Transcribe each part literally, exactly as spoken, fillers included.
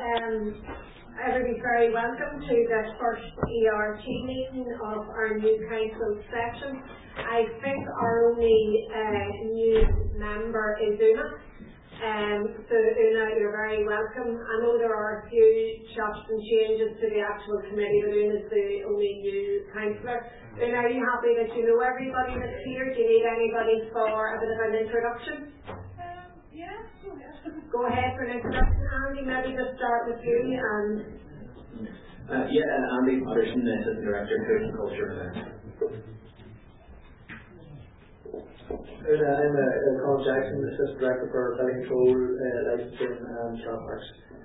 um, everybody's very welcome to the first E R T meeting of our new council session. I think our only uh, new member is Una. Um, so Una, you're very welcome. I know there are a few chops and changes to the actual committee, but Una's the only new councillor. Una, are you happy that you know everybody that's here? Do you need anybody for a bit of an introduction? Yeah, go ahead for an introduction, Andy. Maybe just start with you. And uh, yeah, and Andy Patterson, the Assistant Director of Food and Culture and Events. Uh, I'm uh, Colin Jackson, Assistant Director for Building Control, uh, Licensing and Car Parks.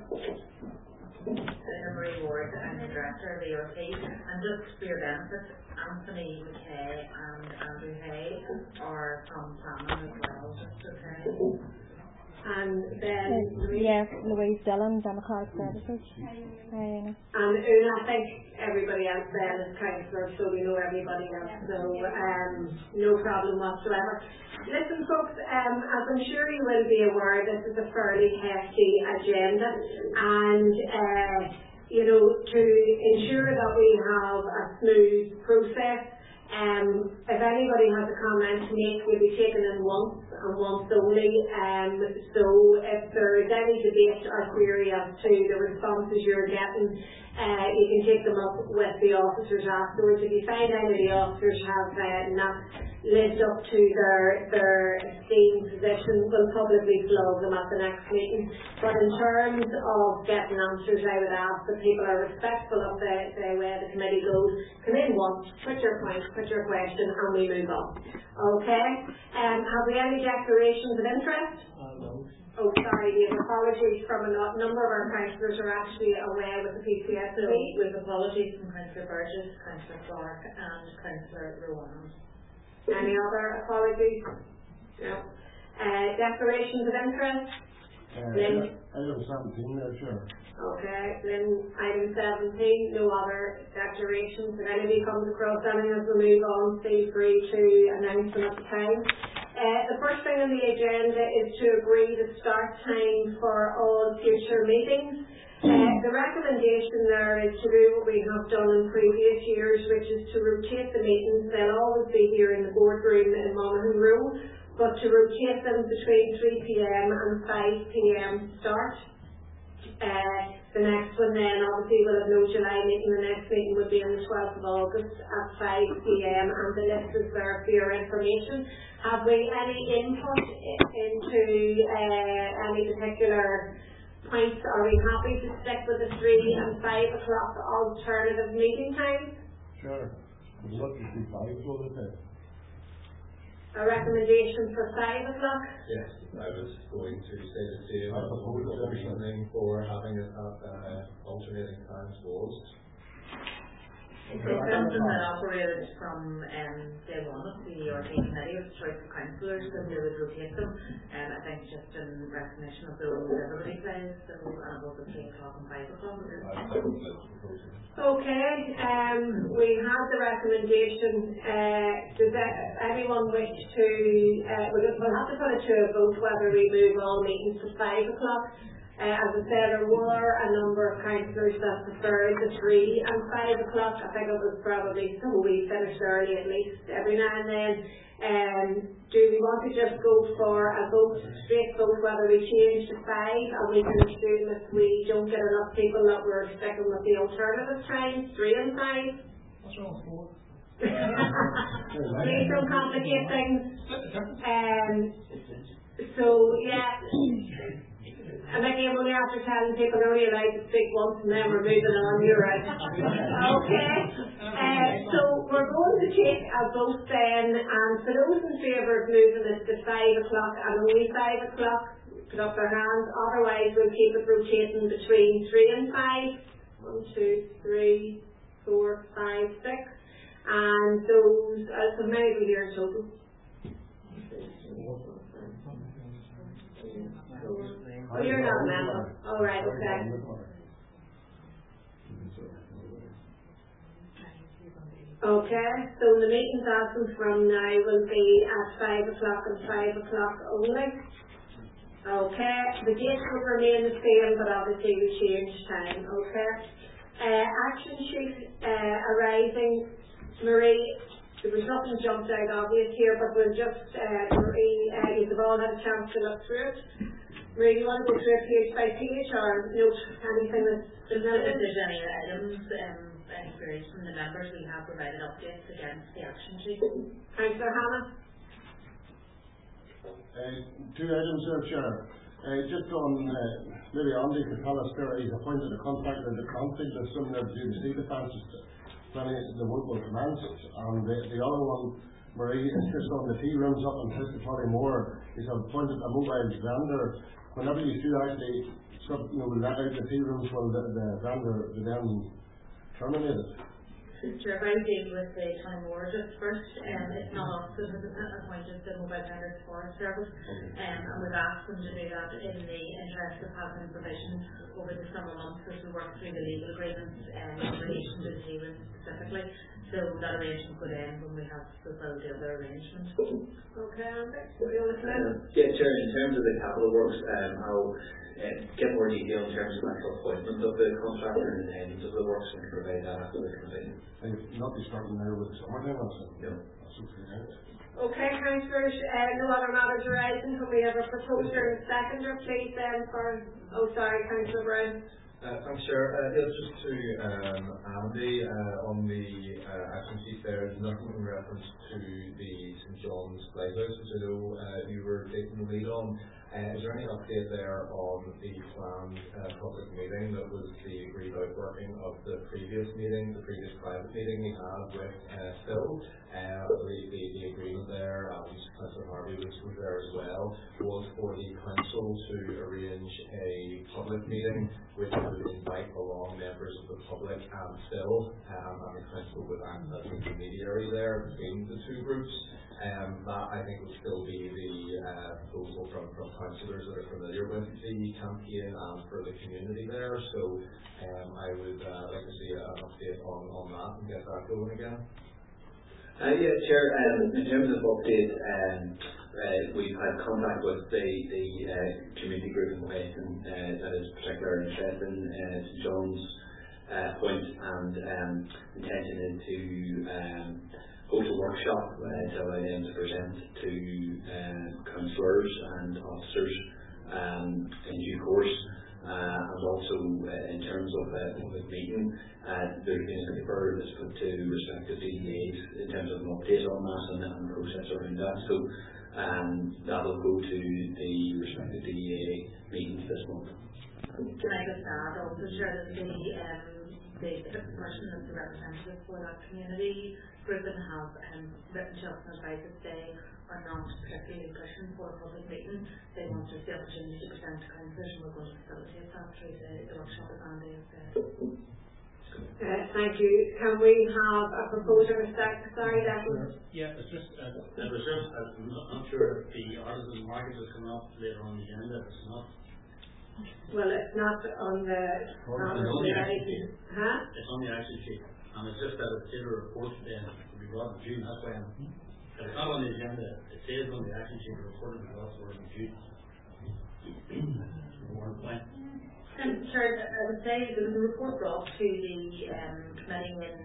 I'm Marie Ward, I'm the Director of E R T, and just for your benefit, Anthony McKay and Andrew Hay are from planning as well, just okay. And then uh, yeah, Louise Dillon, Democratic Services. And Una, I think everybody else then is councillor, so we know everybody else, so um, no problem whatsoever. Listen folks, um, as I'm sure you will be aware, this is a fairly hefty agenda, and uh, you know, to ensure that we have a smooth process, Um, if anybody has a comment to make, will be taken in once and once only. Um, so if there is any debate or query as to the responses you're getting, uh, you can take them up with the officers afterwards. If you find any of the officers have uh, not lived up to their their esteemed position, we'll publicly flog them at the next meeting. But in terms of getting answers, I would ask that people are respectful of the, the way the committee goes. Come in once, put your point, put your question, and we move on. Okay? Um, have we any declarations of interest? Uh, no. Oh, sorry, we have apologies from a number of our councillors are actually away with the P C S. So we have apologies from Councillor Burgess, Councillor Clark and Councillor Rowan. Any other apologies? No. Uh, declarations of interest? Uh, Lynn? Item seventeen there, sure. Okay, then item seventeen, no other declarations. If anybody comes across any as we move on, feel free to announce them at the time. Uh, the first thing on the agenda is to agree the start time for all future meetings. Uh, the recommendation there is to do what we have done in previous years, which is to rotate the meetings. They'll always be here in the boardroom in Monaghan Road, but to rotate them between three p m and five p m start. Uh, the next one then obviously will have no July meeting. The next meeting will be on the twelfth of August at five p m and the list is there for your information. Have we any input into uh, any particular points? Are we happy to stick with the three and five o'clock alternative meeting time? Sure. We'd love to see five go with it. A recommendation for five o'clock? Yes, I was going to say the same. I suppose the reasoning for having it at uh, alternating times was. It's something that operated from um, day one of the E R T committee with choice of councillors, and they would rotate them. And I think just in recognition of the role that everybody plays, so uh, both at three o'clock and five o'clock. Okay, um, we have the recommendation. Uh, does that, anyone wish to, uh, we'll, we'll have to put it to a vote whether we move all meetings to five o'clock. Uh, as I said, there were a number of councillors that preferred the three and five o'clock. I think it was probably so we finished early at least every now and then. Um, do we want to just go for a vote, straight vote, whether we change to five, and we can assume if we don't get enough people that we're sticking with the alternative times, three and five? What's wrong with four? Please don't complicate things. Um, so yeah. And again, only after telling people they're only allowed to speak once and then we're moving on, you're right. Okay. Uh, so we're going to take a vote then, and for those in favour of moving it to five o'clock and only five o'clock, put up their hands. Otherwise we'll keep it rotating between three and five. One, two, three, four, five, six. And those, uh, so many will here in total. Oh, you're not a member. All right, okay. Okay, so the meetings after from now will be at five o'clock and five o'clock only. Okay, the dates will remain the same, but obviously we change time, okay? Uh, action sheet uh, arising, Marie, there was nothing jumped out obvious here, but we'll just, uh, Marie, uh, you've all had a chance to look through it. Marie, you want to go through it page by page or note anything that's... Just note if there's any items, um, any queries from the members, we have provided updates against the action sheet. Councillor Hannah? Uh, two items there, Chair. Uh, just on, uh, maybe Andy could tell us there, he's appointed a contractor in the conflict of similar to the sea defences planning the work will commence. And the, the other one, Marie, is just on the tea rooms up in Piscataway Moor. He's appointed a mobile vendor. Whenever you do actually, sub, you know, let out the tea rooms, will the, the vendor be then terminated? Sure, if I deal with the County Moor just first, um, it's not us that has appointed the mobile vendors for service, um, and we've asked them to do that in the interest of having provision over the summer months as we work through the legal agreements um, in relation to the tea room specifically. So that arrangement could end when we have fulfilled the other arrangement. Okay, Andy, what do you want to say? Um, yeah, Chair, in terms of the capital works, um, I'll uh, get more detail in terms of the actual appointment of the contractor and the names of the works and provide that after the campaign. And not be starting there with the summer then, also. No. That's okay. Okay, councillors, uh, no other matters arising. Can we have a proposer and seconder, please, um, for, oh sorry, Councillor Brown. Uh, thanks, Chair. Uh, yeah, just to um, Andy, uh, on the uh, action sheet there, there's nothing in reference to the St John's Lighthouse, which I know uh, you were taking the lead on. Uh, is there any update there on the planned uh, public meeting that was the agreed outworking of the previous meeting, the previous private meeting we had with uh, Phil? Uh, I believe the, the agreement there, and Councillor Harvey was, was there as well, was for the council to arrange a public meeting which would invite along members of the public and Phil, um, and the council would act as an intermediary there between the two groups. Um, that I think would still be the uh, proposal from, from councillors that are familiar with the campaign and for the community there. So um, I would uh, like to see an update on, on that and get that going again. Uh, yeah, Chair, um, in terms of update, um, uh, we've had contact with the, the uh, community group in question uh, that is particularly interested in uh, St John's uh, Point, and um, intention is to um, host a workshop uh, to allow them to present to uh, councillors and officers um, in due course. Uh, and also uh, in terms of uh, public meeting, uh, there's been a paper that's put to respective D D As in terms of an update on that and, and the process around that. So um, that will go to the respective D D A meetings this month. Can I just add also, sure, that the, um, the, the person that's the representative for that community group and have um, written to us and advised that they are not particularly pushing for a public meeting. They want just the opportunity to present to councillors, and we're going to facilitate that through the, the workshop as Andy has said. Uh, thank you. Can we have a proposer and a seconder? Sorry, Declan. Yeah, it's just, uh, it was just, uh, I'm not, not sure if the artisan market is coming up later on the agenda. It's not. Well, it's not on the. Well, not it's on the action the sheet. Huh? It's on the action sheet, and it's just that it's due a report then to be brought in June. That's why I'm. If it's not on the agenda. It says on the action sheet the report will be brought forward in June. More point. And sure, I would say there was a report brought to the um, committee in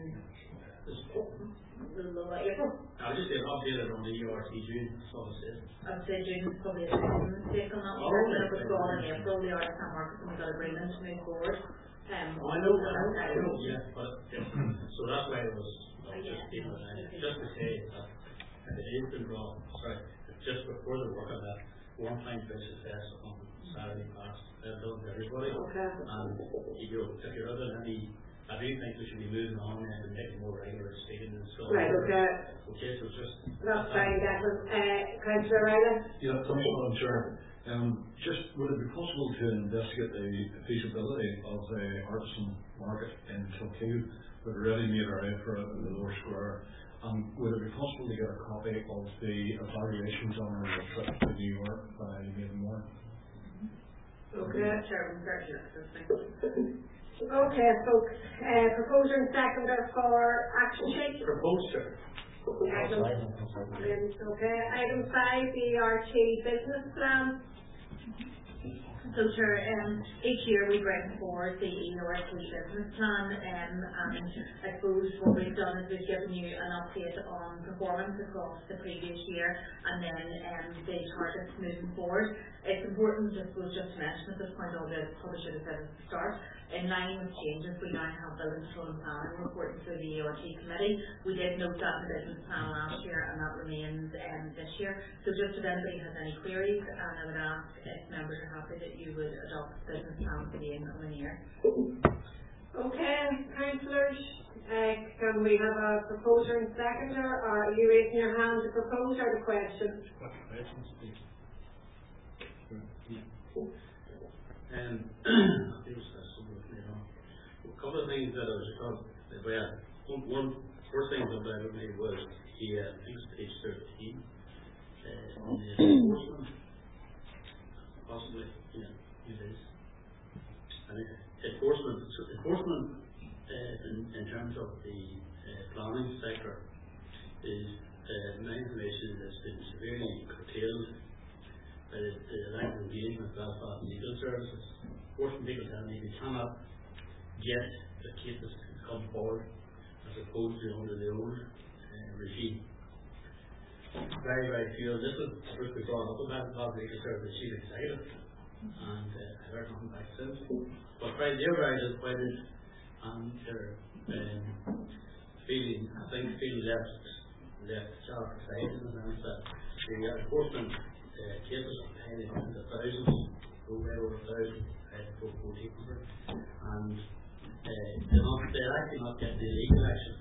April. I'll just say an update on the E R T June. That's all it says. I would say June is probably a second mistake on that one. Oh, When it was gone in April, the artisan market and we got agreement to move forward. Um, Oh, I know, I know, I know, yeah, but yeah. So that's why it was I was just dealing with that. Just to say that if it is been brought, sorry, just before the work on that one time visit test on Saturday past, that done to everybody. Okay. And if you're if you're other than any, I do think we should be moving on and making more regular stating and so on. Right, okay. Okay, so just That's fine, Declan. Uh, Councillor Riley? Yeah, thanks, Madam Chair. Um, just would it be possible to investigate the feasibility of the artisan market in Kilkeel? We've already made our effort in the Lower Square. Um, would it be possible to get a copy of the evaluations on our trip to New York by May morning? Okay. Chairman, certainly. Okay, folks. Uh, proposer and seconder for action sheet. Proposer. Item, okay, item five, the E R T business plan. So sure, um, each year we bring forward the E R T business plan, um, and I suppose what we've done is we've given you an update on performance across the previous year and then um, the targets moving forward. It's important, I suppose, just to mention at this point, although I probably should have said at the start, in line with changes, we now have building control and planning reporting through the E R T committee. We did note that in the business plan last year, and that remains um, this year. So just if anybody has any queries, and I would ask if members are happy that you would adopt the business plan for the incoming year. Okay, councillors, uh, can we have a proposer and seconder, or are you raising your hand to propose or the question? Um, a couple of things that I was thought, well, one, one first thing that I would make was the, uh, I think it's page thirteen, uh, on the enforcement, possibly, yeah, it is. I mean, enforcement, so enforcement uh, in, in terms of the uh, planning sector is, uh, my information has been severely curtailed by the, the lack of engagement with Belfast legal services. Enforcement people tell me they cannot get the cases to come forward as opposed to under the old uh, regime. Very, very few. This is first we brought up about Belfast legal services chief executive, and uh, I heard nothing back since. But very, they're very disappointed, and they're um, feeling, I think, feeling left, left sharp aside in the sense that the enforcement uh, cases are paying into the thousands, over over a thousand, uh, for fourteen hundred, and uh, they're, not, they're actually not getting the legal action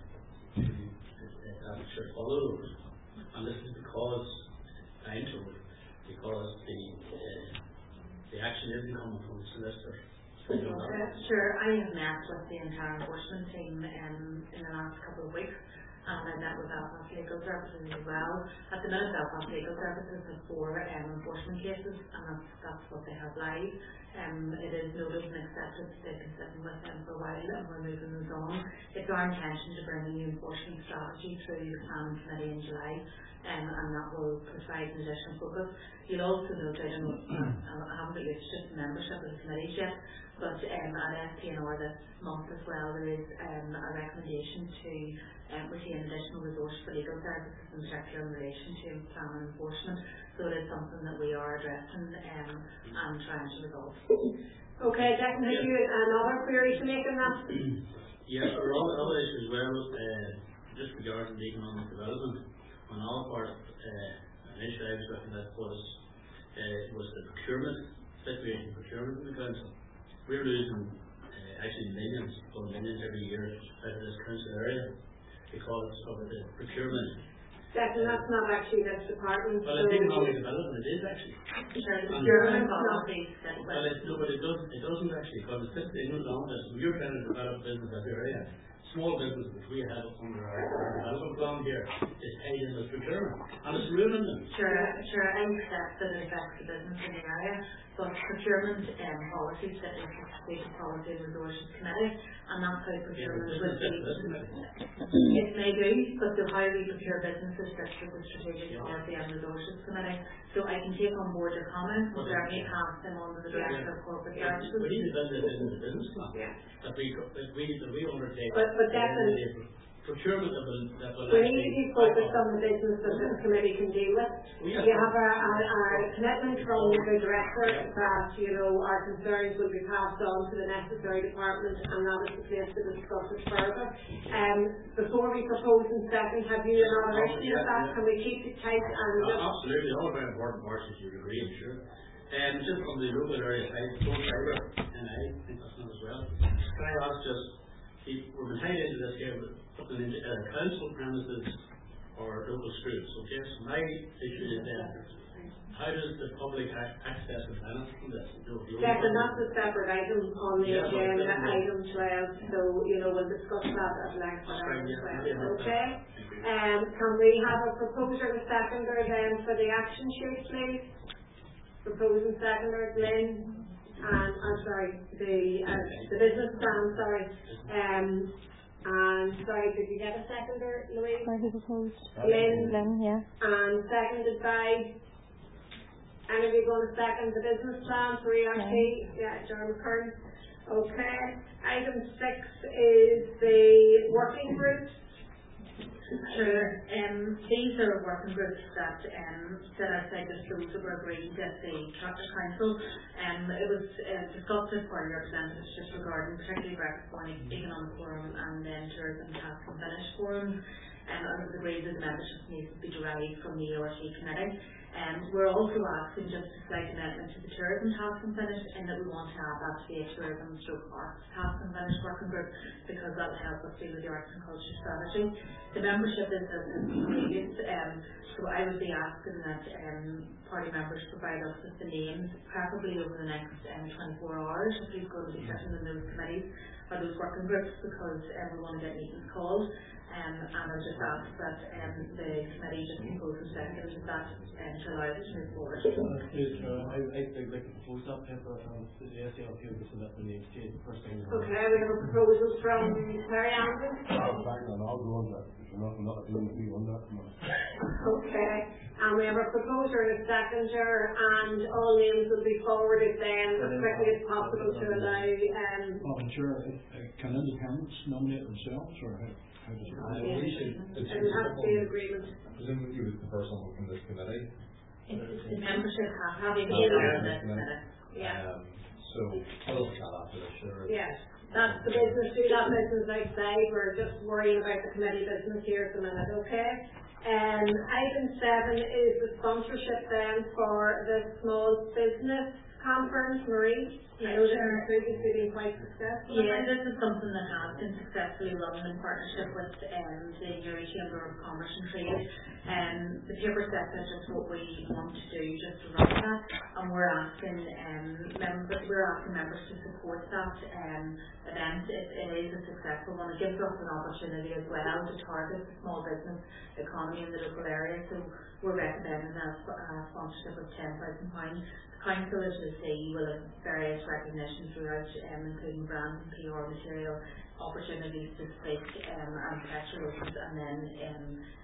that uh, should follow those. And this is because, time told, because the uh, the action isn't coming from the solicitor. Uh, sure, I have met with the entire enforcement team um, in the last couple of weeks, and I met with Belfast Legal Services as well. At the minute, Belfast Legal Services has four um, enforcement cases, and that's, that's what they have live. Um, it is noted and accepted that they've been sitting with them for a while, and we're moving those on. It's our intention to bring a new enforcement strategy through the planning committee in July, um, and that will provide an additional focus. You'll also note, I don't know, I haven't got used to the membership of the committees yet, but um, at S P N R this month as well, there is um, a recommendation to um, retain additional resource for legal services, in particular in relation to plan and enforcement. So it is something that we are addressing um, and trying to resolve. Okay, Declan, have you another query to make on that? Yes, there are other, other issues as well, uh, just regarding the economic development. On our part, uh, an issue I was looking at was, uh, was the procurement, situation procurement in the council. We're losing uh, actually millions, or millions every year out of this council area because of the procurement. Declan, that's not actually this department. Well, it's economic development, it is actually. Sure, the procurement policy. Well, it's, no, but it doesn't, it doesn't actually, because it sits in on this. We're trying to develop business that area. Small businesses which we have under our, our development plan here is paid in the procurement, and it's ruining them. Sure, sure, I accept that it affects the business in the area, but procurement um, policies sit in the Strategic Policy and Resources Committee, and that's how procurement Yeah, would be. It may do, but the how we procure businesses sits with the Strategic yeah. Policy and Resources Committee. So I can take on board your comments and certainly pass them on to the Director yeah. of Corporate yeah, Services. We need to build this into the business plan. Yeah. That we, that we, that we undertake. But, but definitely, procurement that will, that will we need to be focused on the business that this committee can deal with. We have you have a, a, a commitment from the Director yeah. that, you know, our concerns will be passed on to the necessary department, and that is the place to discuss it further. Um, before we propose in second, have you another issue yeah, with that? yeah. Can we keep it tight? And uh, absolutely, all very important parts, as you agree, I'm sure. Um, just from the local area side, both fibre, and I think that's not as well. Can I ask just, see, we're tied into this here, but putting into uh, council premises or local schools. Okay, so my issue is then, how does the public ac access and benefit from this? Declan, that's a separate item on the yeah, agenda, item twelve, so, you know, we'll discuss that at length on item twelve, okay? Um, can we have a proposer and seconder then for the action sheet, please? Proposing seconder, Lynn, and, I'm sorry, the, uh, the business plan, sorry, um, and, sorry, did you get a seconder, Louise? Or who proposed? Lynn, Lynn, yeah. and seconded by Anybody going to second the business plan for E R T? Yeah, John McCurry. Okay. Item six is the working group. Sure. Um, these are working groups that um, set outside the schools that were agreed at the Chapter Council. Um, it was uh, discussed with party representatives just regarding particularly Breakfast Morning Economic Forum and then Tourism Task and Finish Forum. Um, and it was agreed that the membership needs to be derived from the E R T committee. Um, we're also asking just a slight amendment to the Tourism Task and Finish in that we want to have that to be a tourism stroke arts task and finish working group because that will help us deal with the arts and culture strategy. The membership is as previous, um, so I would be asking that um, party members provide us with the names, preferably over the next um, twenty-four hours if who's going to be sitting in those committees or those working groups because um, we want to get meetings called. Um, and I just ask that um, the committee just propose a second to that um, to allow us to move forward. Please, uh, I, I'd like to propose that paper and the S A L P so that the next day, first thing. Okay, we have a proposal from Terry Andrews. I'll back and I'll go on that. There's nothing not doing with me on that. Okay, and we have a proposer and a seconder, and all names will be forwarded then as quickly as possible to allow. Um, oh, sure. Uh, can independents nominate themselves, or how? Uh, we should, it it will have to be an agreement. Presumably you was the person from this committee. It's the membership having been on this committee. Yeah. Um, so, I'll look at that after this, sure. Yeah. That's the business, do that business outside. We're just worrying about the committee business here at the minute, okay? Um, item seven is the sponsorship then for the small business conference. Marie, I know this has previously been quite successful. Yeah, this is something that has been successfully run in partnership with um, the Irish Chamber of Commerce and Trade. Um, the paper sets out just what we want to do just to run that, and we're asking um, members, we're asking members to support that um, event. It, it is a successful one. It gives us an opportunity as well to target the small business economy in the local area. So we're recommending a uh, sponsorship of ten thousand pounds. Council, as you see, will have various recognition throughout, um, including brand and P R material, opportunities to speak um, and press releases, and then um,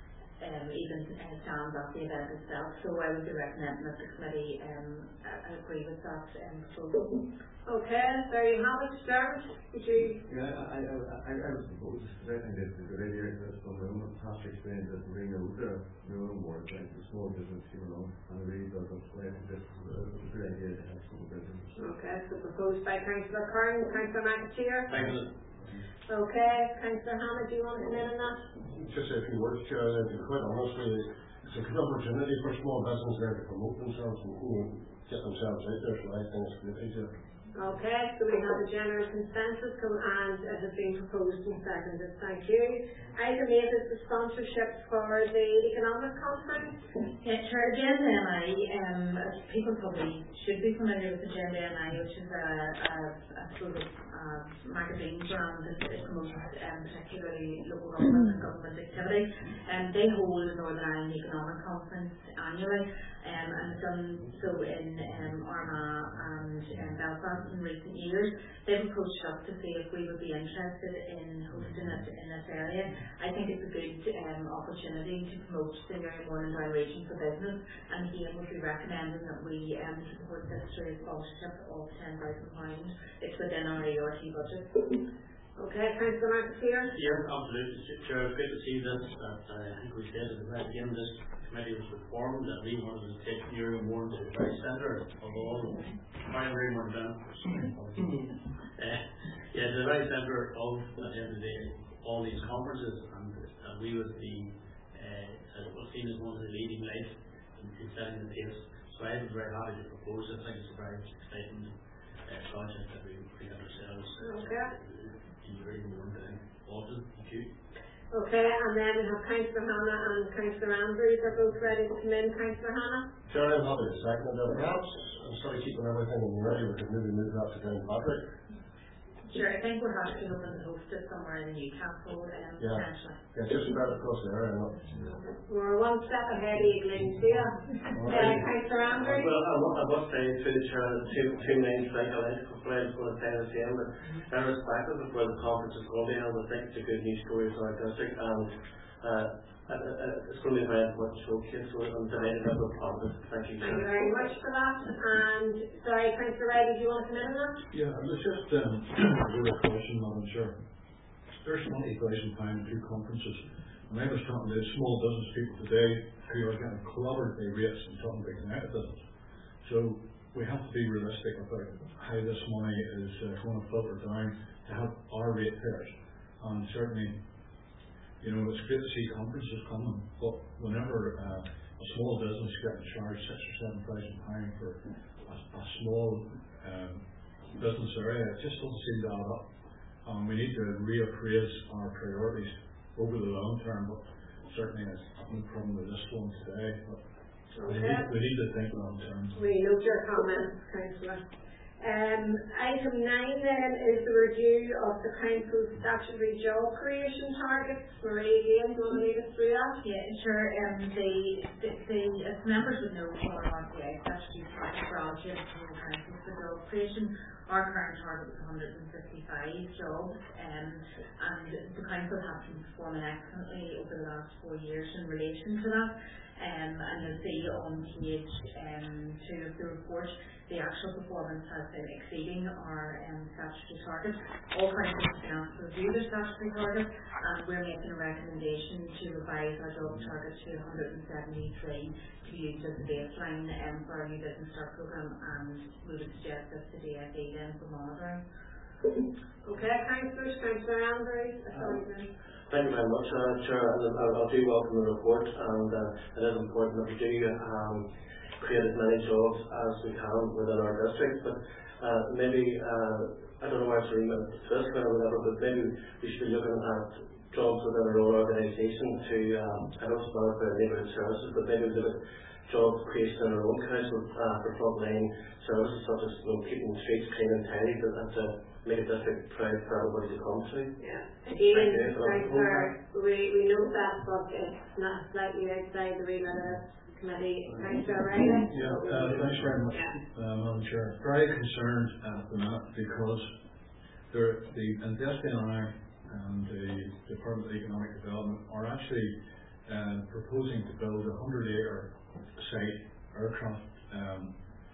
um, even uh, stand at the event itself. So I would be recommending that the committee um, uh, agree with that um, proposal. Okay, there you have it. Dermot, would you? Yeah, I, I, I, I would propose, because I think it's a good idea, because from the own past experience that we know there, no more, like the small business, you know, and it really does, so I think this is a, a good idea to have small business. Okay, so proposed by Councillor Kern, Councillor McAteer. Thank you. Okay, Councillor Hammond, do you want to come in on that? Just a few words, Chair. To be quite honestly, it's a good opportunity for small business there to promote themselves and you know, get themselves out there, so I think it's a good idea. Okay, so we have a general consensus come and it has been proposed and seconded. Thank you. Item eight is the sponsorship for the economic conference. Yeah, sure. Agenda N I, um, people probably should be familiar with Agenda N I, which is a, a, a sort of uh, magazine brand that promotes um, particularly local government and government activity. And they hold the Northern Ireland Economic Conference annually. Um, and it's done so in um, Armagh and um, Belfast in recent years. They've approached us to see if we would be interested in hosting it in this area. I think it's a good um, opportunity to promote the Area Morningdown region for business, and again would be recommending that we um, support this through a sponsorship of ten thousand pounds. It's within our E R T budget. Okay, Councillor McAteer. Yeah, absolutely. Chair, it's great to see this. That uh, I think we said at the very beginning this committee was reformed, that we wanted to take Area more to the very centre of all primary more down. uh, yeah, to the very centre of at the end of the day all these conferences, and uh, we would be uh, uh, seen as one of the leading lights in, in setting the pace. So I was very happy to propose it. I think it's a very exciting uh, project that we we have ourselves. Okay. In very more than Alton, thank you. Okay, and then we have Councillor Hannah and Councillor Andrews are both ready to come in. Councillor Hannah. Chair, I'm happy to second it. Perhaps instead of keeping everything in ready, we could maybe move that to Downpatrick. Sure, I think we're happy to open and host it somewhere in Newcastle, um, yeah. potentially. Yeah, just about across the area. No? We're one step ahead of Eagling, see ya. Uh, Councillor Andrews. Well, I must, I must say to the chair that two, two names like electrical players going to say the same, but irrespective of where the conference is going to be held, I think it's a good news story for our district, and uh, uh, uh, it's going to be a very important showcase, so I'm delighted that we're part of it. Thank you. Thank you very much for that. And sorry, Councillor Riley, do you want to come in on that? Yeah, it was just um, a little question, Madam Chair. There's twenty thousand pounds two conferences, and I was talking to small business people today who are getting clobbered by rates and talking about connected business. So we have to be realistic about how this money is uh, going to filter down to help our ratepayers. And certainly, you know, it's great to see conferences coming, but whenever uh, a small business getting charged six or seven thousand pounds for a, a small um, business area, it just doesn't seem to add up. Um, we need to reappraise our priorities over the long term, but certainly I've no problem with this one today. But okay. we, need, we need to think long term. We note your comments, Councillor. Um, item nine then is the review of the Council's statutory job creation targets. Marie, again, do you want to lead us through that? Yeah, sure. Um, the, the, the as members would know from our R P I statutory target for all units in the Council for job creation, our current target was one hundred fifty-five jobs, um, and the Council has been performing excellently over the last four years in relation to that. Um, and you'll see on page um, two of the report, the actual performance has been exceeding our um, statutory target. All councils have been asked to review their statutory target, and we're making a recommendation to revise our job target to one hundred seventy-three to use as a baseline um, for our new business start programme, and we would suggest this to D F E then for monitoring. Okay, Councillors, Councillor Andrews. Sorry, Thank you very much, uh, Chair. And I, I do welcome the report, and uh, it is important that we do um, create as many jobs as we can within our district. But uh, maybe, uh, I don't know where it's remit this or whatever, but maybe we should be looking at jobs within our own organisation to, um, I know it's not about neighbourhood services, but maybe we look at job creation in our own council uh, for frontline services such as, you know, keeping the streets clean and tidy, and to make a district proud for everybody to come to. Yeah. Again, Councillor, we, we know that, but it's not slightly outside the remit of the committee. Councillor Riley? Yeah, uh, thanks very much, yeah. uh, Madam Chair. Very concerned at the minute because there, the Invest N I and the Department of Economic Development are actually uh, proposing to build a hundred acre site aircraft um,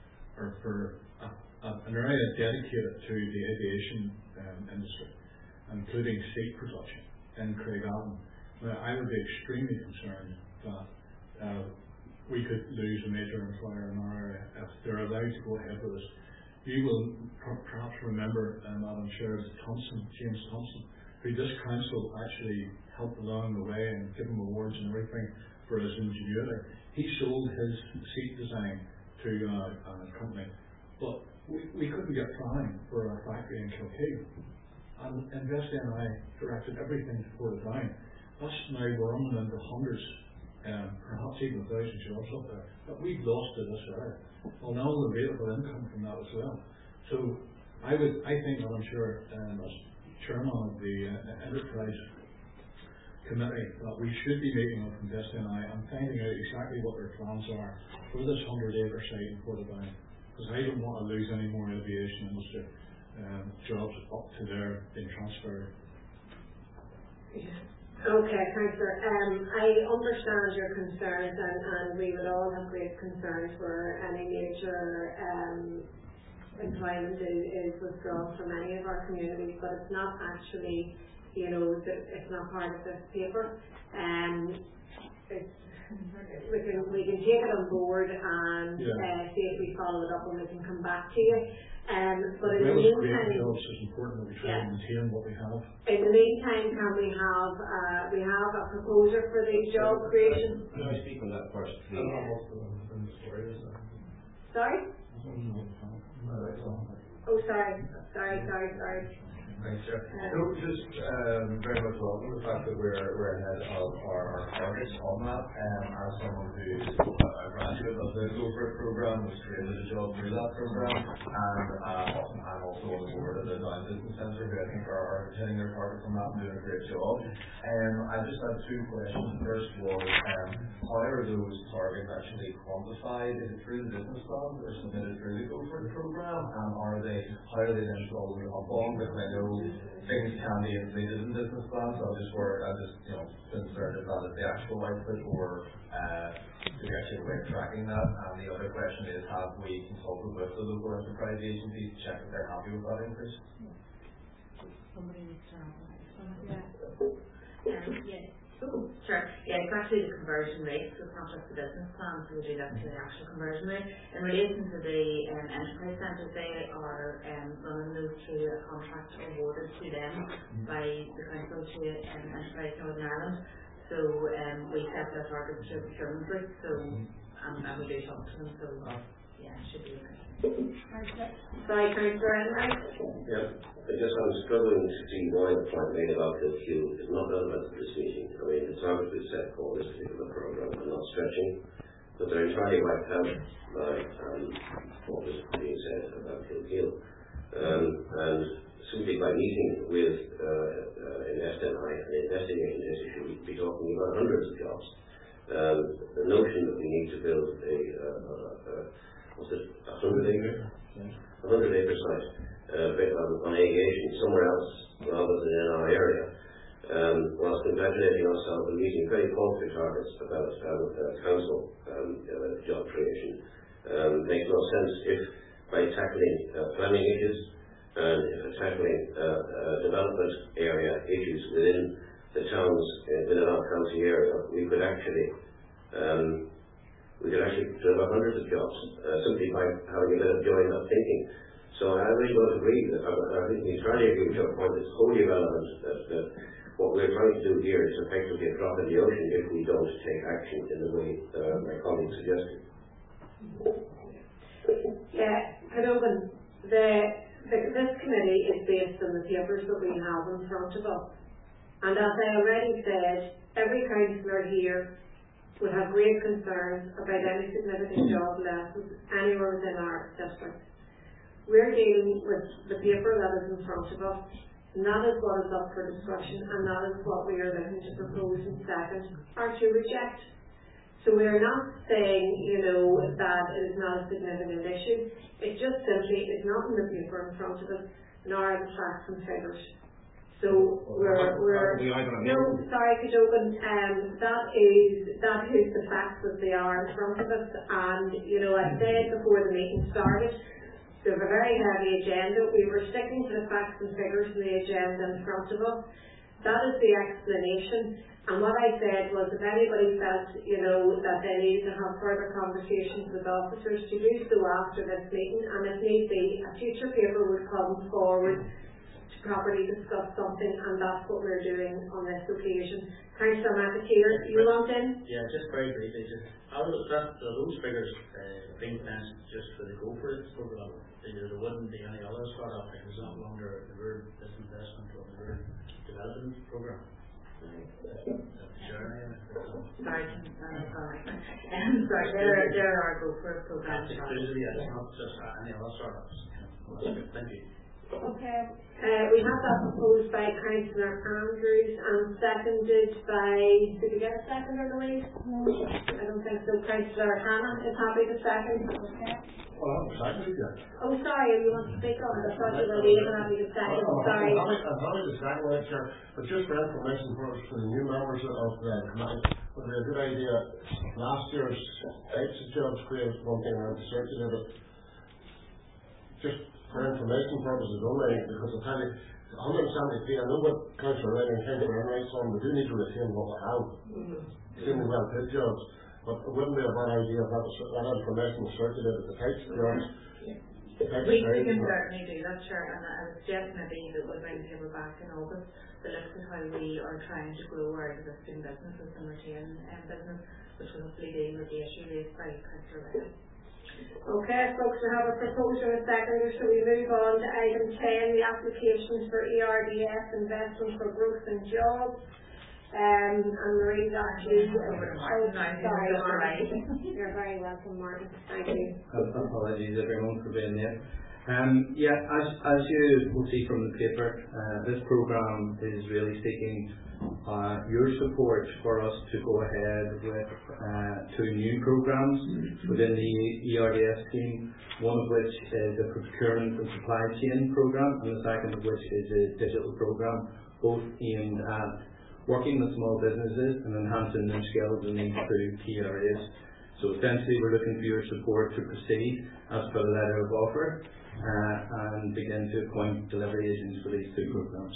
or for a, a, an area dedicated to the aviation um, industry, including seat production in Craigavon. Now, I would be extremely concerned that uh, we could lose a major employer in our area if they're allowed to go ahead with this. You will per perhaps remember, uh, Madam Chair, Thompson, James Thompson, who this council actually helped along the way and give him awards and everything for his ingenuity. He sold his seat design to uh, a company, but we, we couldn't get planning for a factory in Kilkee. And Invest N I directed everything to Portadown. That's now we're running into hundreds, um, perhaps even a thousand jobs up there that we've lost to this area. Well, now the available income from that as well. So I would, I think, I'm sure, um, as chairman of the uh, enterprise committee, that we should be meeting with Invest N I and finding out exactly what their plans are for this hundred acre site in Portadown, because I don't want to lose any more aviation industry um, jobs up to there being transferred. Okay, Councillor. Um, I understand your concerns, and, and we would all have great concerns for any major um, employment is, is withdrawn from any of our communities, but it's not actually, you know, it's not part of this paper. Um, it's, we can we can take it on board and yeah. uh, see if we follow it up, and we can come back to you. Um, but in the meantime, jobs is important that we try yeah. and maintain what we have. In the meantime, can we have uh, we have a proposer for the job creation? Can I speak on that first, please? Sorry? Oh, sorry, sorry, sorry, sorry. Thanks, Chair. No, just um, very much welcome the fact that we're, we're ahead of our, our targets on that. Um, as someone who's a graduate of the Go For It programme, was created a job through that programme, and uh, I'm also on the board of the Down Business Centre, who I think are, are hitting their targets on that and doing a great job. Um, I just had two questions. The first was, um, how are those targets actually quantified? Is it through the business plan or submitted through the Go For It programme? And are they, how are they then followed up on? Because I know things can be be included in business plans. So I just were, I just, you know, concerned if that is the actual output or uh, do we actually way of tracking that? And the other question is, have we consulted with the local enterprise agencies to check if they're happy with that increase? Somebody needs to have that. Yeah. Um, yeah. Oh, sure. Yeah, it's actually the conversion rate, so it's not just the business plan, so we do that to the actual conversion rate. In relation to the um, enterprise centres, they are um, running those through a contract awarded to them by the Council to um, Enterprise Northern Ireland. So um, we set their targets through procurement route, so um, and we do talk to them, so yeah, it should be okay. Sorry, Councillor Enright. Yeah, I guess I'm struggling to see why the point made about the queue is not relevant to this meeting. I mean, the target we set for this particular programme are not stretching, but they're entirely wiped out by um, what was being said about Kilkeel. Um, and simply by meeting with uh, uh, Invest N I and investigating this issue, we could be talking about hundreds of jobs. Um, the notion that we need to build a uh, uh, uh, was it a hundred acre? A hundred acre site uh, on, on aviation somewhere else rather than in our area. Um, whilst congratulating ourselves on meeting very paltry targets about um, uh, council um, uh, job creation, um, makes no sense if by tackling uh, planning issues and if tackling uh, uh, development area issues within the towns uh, within our county area, we could actually um, we could actually deliver hundreds of jobs uh, simply by having a bit of joined up thinking. So I really don't agree that I, I think we entirely agree with your point. It's wholly irrelevant that, that what we're trying to do here is effectively a drop in the ocean if we don't take action in the way uh, my colleague suggested. Yeah, Cadogan, the, the, this committee is based on the papers that we have in front of us. And as I already said, every councillor here would have great concerns about any significant job losses anywhere within our district. We're dealing with the paper that is in front of us, and that is what is up for discussion, and that is what we are looking to propose in second, or to reject. So we are not saying, you know, that it is not a significant issue. It just simply is not in the paper in front of us, nor are the facts and figures. So we're, we're no, sorry, Cadogan, um, that is, that is the facts that they are in front of us, and, you know, I said before the meeting started, we have a very heavy agenda. We were sticking to the facts and figures in the agenda in front of us. That is the explanation, and what I said was if anybody felt, you know, that they needed to have further conversations with officers, to do so after this meeting, and if need be, a future paper would come forward properly discuss something, and that's what we're doing on this occasion. Councillor McAteer, you want in? Yeah, just very briefly, just how does that, those figures uh, being fenced just for the Go For It programme? There, there wouldn't be any other sort of figures not under the word disinvestment or the word development programme. Sure. Sorry, I'm sorry. Um, sorry, there, there are Go For It programmes. Exclusively, it's not just any other sort of. Thank you. Okay. Uh, we have that proposed by Councillor Andrews and seconded by, did we get a seconder, Louise? No. I don't think so. Councillor Hannah is happy to second. Okay. Well, I haven't seconded yet. Oh, sorry, you want to speak on it? I thought you were leaving happy to second. Well, sorry. I'm happy, I'm happy to second it, Chair, but just for information purposes for the new members of the committee, it would be a good idea. Last year's types of jobs created one thing around the circular, but just for information purposes only, because I'm telling you, one hundred seventy p, I know what Councillor Wright and Councillor Enright's on, we do need to retain what we have, extremely well paid jobs, but it wouldn't be a bad idea if that, was, that information was circulated, the types of jobs. We, we can certainly do that, sure, and I would suggest maybe that we'll bring the table back in August that looks at how we are trying to grow our existing businesses and retain um, business, which will hopefully deal with the issue raised by Councillor Wright. Okay, folks, we have a proposal and a seconder, so we move on to item ten, the applications for E R D S, Investment for Growth and Jobs. Um, and Marie's actually, oh, sorry, Martin. You're very welcome, Martin. Thank you. Apologies everyone for being there. Um, yeah, as, as you will see from the paper, uh, this programme is really seeking uh, your support for us to go ahead with uh, two new programmes within the E R D S scheme, one of which is a procurement and supply chain programme, and the second of which is a digital programme both aimed at working with small businesses and enhancing their skills and needs through key areas. So essentially we're looking for your support to proceed as per the letter of offer uh, and begin to appoint delivery agents for these two programmes.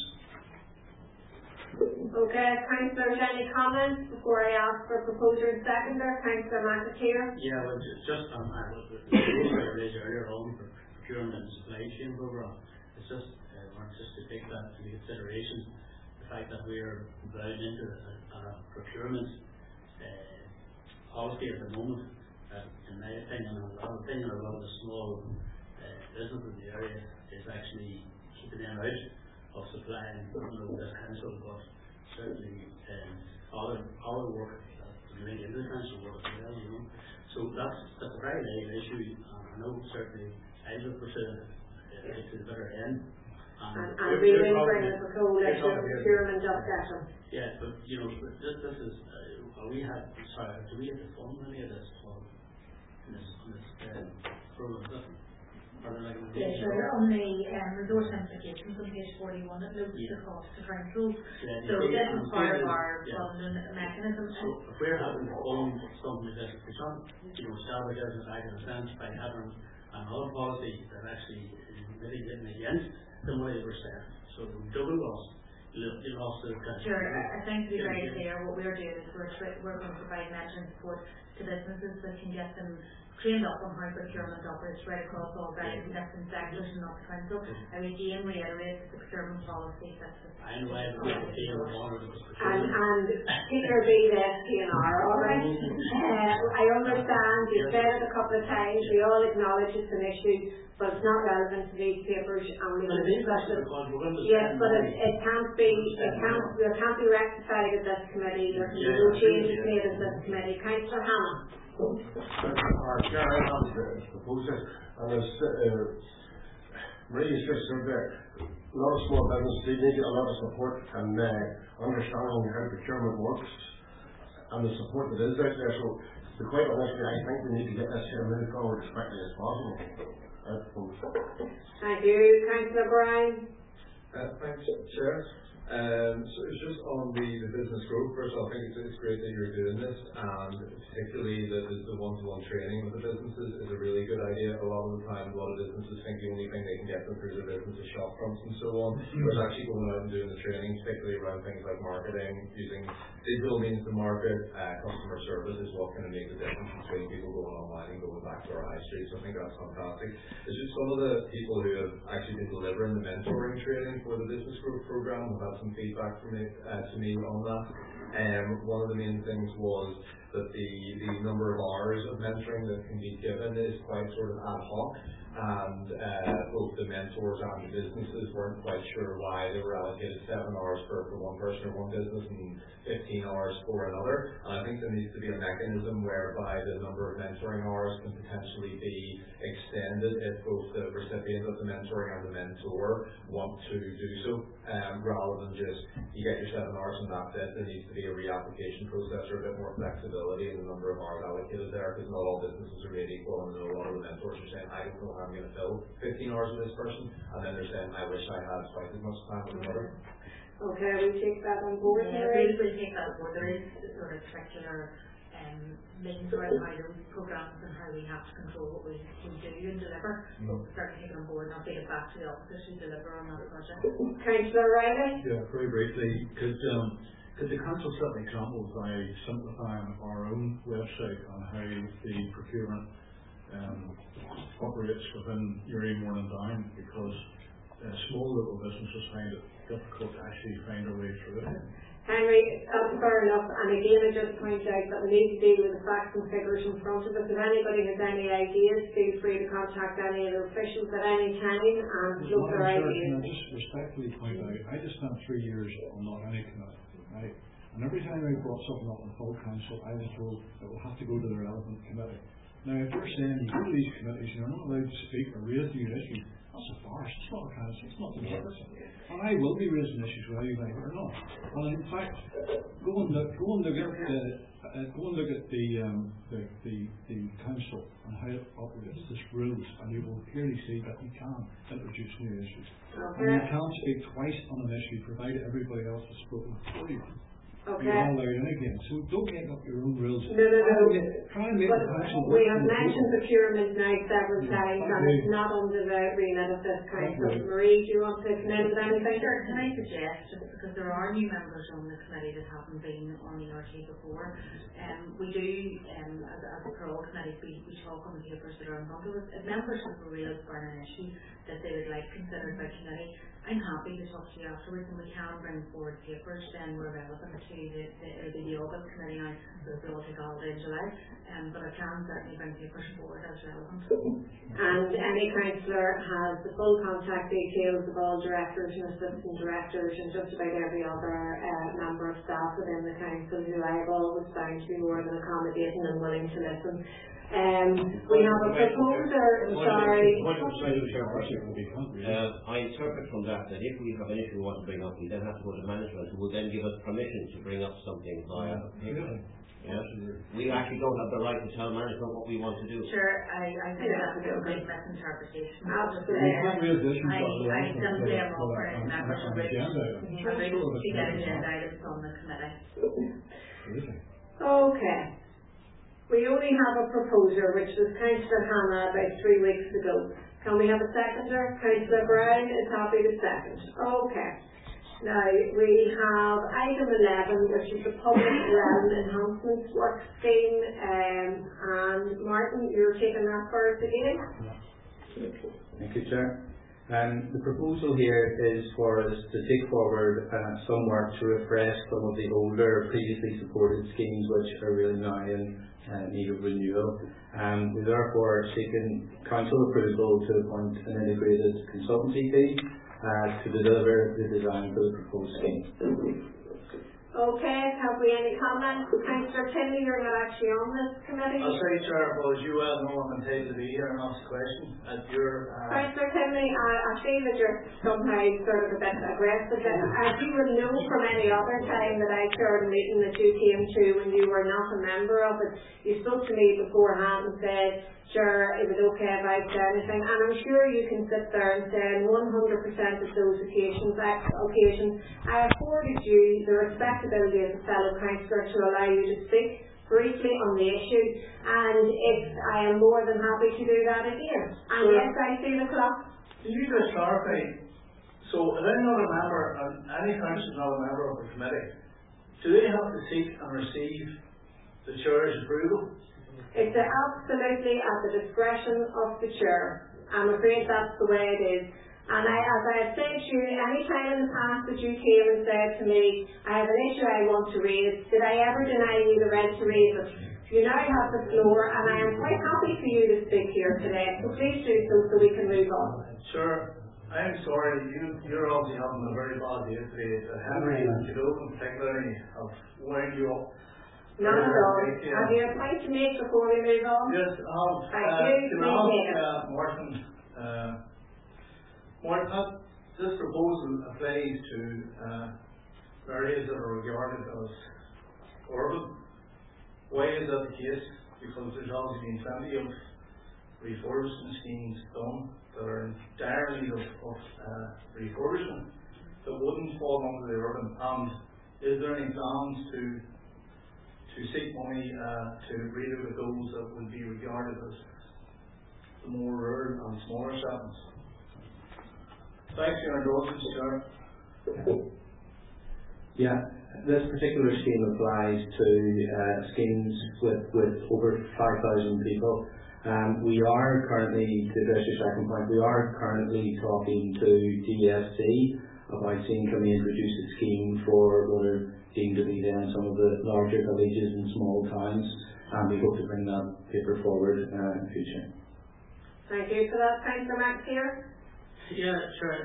Okay, councillors, any comments before I ask for proposer and seconder? Councillor McAteer. Yeah, well, just, just on that, the rules I raised earlier on for procurement and supply chain programme, it's just, uh, want just to take that into consideration, the fact that we are driving into a, a procurement uh, policy at the moment, uh, in my opinion, and a lot of opinion, a lot of the small uh, businesses in the area is actually keeping them out of supplying, you know, the council, but certainly um, other other work that relate into the council work as well, you know. So that's that's a very live issue. Uh, I know certainly I look for to uh, to the better end. And, and we will bring a coalition procurement up better. Yeah, but you know, this this is uh, we have sorry, do we have to fund any of this for in this in this uh, program? Yeah, sure. On the um, resource implications on page forty-one, it looks yeah. the cost to council. Yeah, so this is part of our yeah. funding mechanism. So if we're having to fund something like this, it's not, you know, establish as a back in a sense by having another policy that actually is mitigating against the money that we're spending. So double loss. You lost the country. Sure, I think to be very clear, what we're doing is we're, we're going to provide mentoring support to businesses that can get them trained up on how procurement operates right across all various different sectors and not council. I would again reiterate that the procurement policy that's I know I have a good deal of honor with and, and Peter B the S P N R, alright? uh, I understand, you've said it a couple of times, we all acknowledge it's an issue, but it's not relevant to these papers and we can discuss it. Yes, but it, it can't be it can't it can't be rectified at this committee, there can be no changes made at this committee. Councillor Hanna. Our chair, I have to propose it, and as uh, Marie just said there, a lot of small businesses need a lot of support and uh, understanding how procurement works and the support that is out there. So, to be quite honest, I think we need to get this here moved forward as quickly as possible. Thank you, Councillor Bryan. Uh, thanks, Chair. Um, so it's just on the, the business growth. First of all, I think it's, it's great that you're doing this, and particularly the, the, the one-to-one training with the businesses is a really good idea. A lot of the time, a lot of businesses think the only thing they can get them through their business is shop fronts and so on. Whereas actually going out and doing the training, particularly around things like marketing, using digital means to market, uh, customer service is what kind of makes the difference between people going online and going back to our high street. So I think that's fantastic. It's just some of the people who have actually been delivering the mentoring training for the business growth program have had some feedback from it uh, to me on that. Um, one of the main things was that the, the number of hours of mentoring that can be given is quite sort of ad hoc, and uh, both the mentors and the businesses weren't quite sure why they were allocated seven hours for, for one person or one business and fifteen hours for another. And I think there needs to be a mechanism whereby the number of mentoring hours can potentially be extended if both the recipient of the mentoring and the mentor want to do so, um, rather than just you get your seven hours and that's it. There needs to be a reapplication process or a bit more flexibility in the number of hours allocated there, because not all businesses are made equal, and a lot of the mentors are saying, I don't know how I'm going to fill fifteen hours with this person, and then they're saying, I wish I had twice as much time with another. Okay, we take that on board. Yeah, we will take that on board. There is sort of curricular um, meetings around how those programs and how we have to control what we, we do and deliver. Mm. But we'll certainly take it on board and I'll feed it back to the officers who deliver on that project. Councillor Riley? Yeah, very briefly, could um, could the council set an example by simplifying our own website on how the procurement um, operates within Uri, Mourne and Down, because uh, small local businesses find it difficult to actually find their way through it. Henry, that's fair enough, and again I just point out that we need to deal with the facts and figures in front of us. If anybody has any ideas, feel free to contact any of the officials at any time and look their ideas. Can I just respectfully point out, I just spent three years on not any committee, right? And every time I brought something up in full council, I was told it will have to go to the relevant committee. Now, if you're saying you go to these committees, you're not allowed to speak or raise new issues, that's a farce, it's not a cancer, it's not democracy. And I will be raising issues whether you like it or not. And in fact, go and look, go and look at the, uh, go and look at the, um, the, the, the council and how it operates, this rules, and you will clearly see that you can introduce new issues. Okay. And you can't speak twice on an issue provided everybody else has spoken before you. Okay. You're all allowed in again, so don't make up your own rules. No, no, no. Try and make but the council we have mentioned procurement now several yeah. times, and it's not under the remit of this council. Okay. Marie, do you want to connect with anything? Sure, can I suggest, just because there are new members on the committee that haven't been on the R T before, um, we do, um, as, as a parole committee, we, we talk on the papers that are in front of us. If members have a real burning issue that they would like considered by committee, I'm happy to talk to you afterwards, and we can bring forward papers then we're relevant to the, the, the, the August committee now, so they will take holiday in July, um, but I can certainly bring papers forward as relevant. And any councillor has the full contact details of all directors and assistant directors and just about every other uh, member of staff within the council, who I have always found to be more than accommodating and willing to listen. Um, we have a proposer, sorry. Uh, I interpret from that that if we have an issue we want to bring up, we then have to go to management, who will then give us permission to bring up something via paper. Yeah. We actually don't have the right to tell management what we want to do. Sure, I, I think yeah, that's a big misinterpretation. Absolutely. I, I simply am offering members of which to get agenda items on the committee. Okay. We only have a proposer, which was Councillor Hannah about three weeks ago. Can we have a seconder? Councillor Brown is happy to second. Okay. Now, we have item eleven, which is the Public Realm Enhancement Work Scheme. Um, and Martin, you're taking that first again? Thank you, Chair. Um, the proposal here is for us to take forward uh, some work to refresh some of the older, previously supported schemes which are really now in uh, need of renewal. Um, we therefore seeking council approval to appoint an integrated consultancy fee uh, to deliver the design for the proposed scheme. Okay, have we any comments? Councillor Tinley, you're not actually on this committee. I'll say, Chair, well, as you well know, I'm entitled to be here and ask a question. At your, uh... Councillor Tinley, I, I feel that you're somehow sort of a bit aggressive. As you would know from any other time that I chaired a meeting that you came to when you were not a member of it, you spoke to me beforehand and said, sure, is it okay if I say anything? And I'm sure you can sit there and say on one hundred percent of those occasions, occasions I afforded you the respectability as a fellow councillor to allow you to speak briefly on the issue, and if I am more than happy to do that again. And sure. Yes, I see the clock. Can you just clarify? So, if I'm not a member, and any councillor is not a member of the committee, do they have to seek and receive the chair's approval? It's absolutely at the discretion of the chair. I'm afraid that's the way it is. And I, as I have said to you, any time in the past that you came and said to me, I have an issue I want to raise, did I ever deny you the right to raise it? You now have the floor, and I am quite happy for you to speak here today. So please do so so we can move on. Sure. I'm sorry, you, you're obviously having a very bad day today. Uh, Henry and Joe in particular have wound you up. Not at all. Have you a point to make before we move on? Yes, um, Thank uh, you. can I ask uh, Martin, uh, Martin, this proposal applies to uh, areas that are regarded as urban. Why is that the case? Because there's obviously been plenty of refurbishment schemes done that are in dire need of, of uh, refurbishment that wouldn't fall under the urban. And is there any plans to to seek money uh, to redo with those that would be regarded as the more rural and smaller settlements? Thanks for your indulgence, Chair. Yeah, this particular scheme applies to uh, schemes with, with over five thousand people. Um, we are currently, to address your second point, we are currently talking to D F C about seeing can we introduce a scheme for what are deemed to be then some of the larger villages and small towns, and we hope to bring that paper forward uh, in the future. Thank you for that. Councillor Max here. Yeah, sure.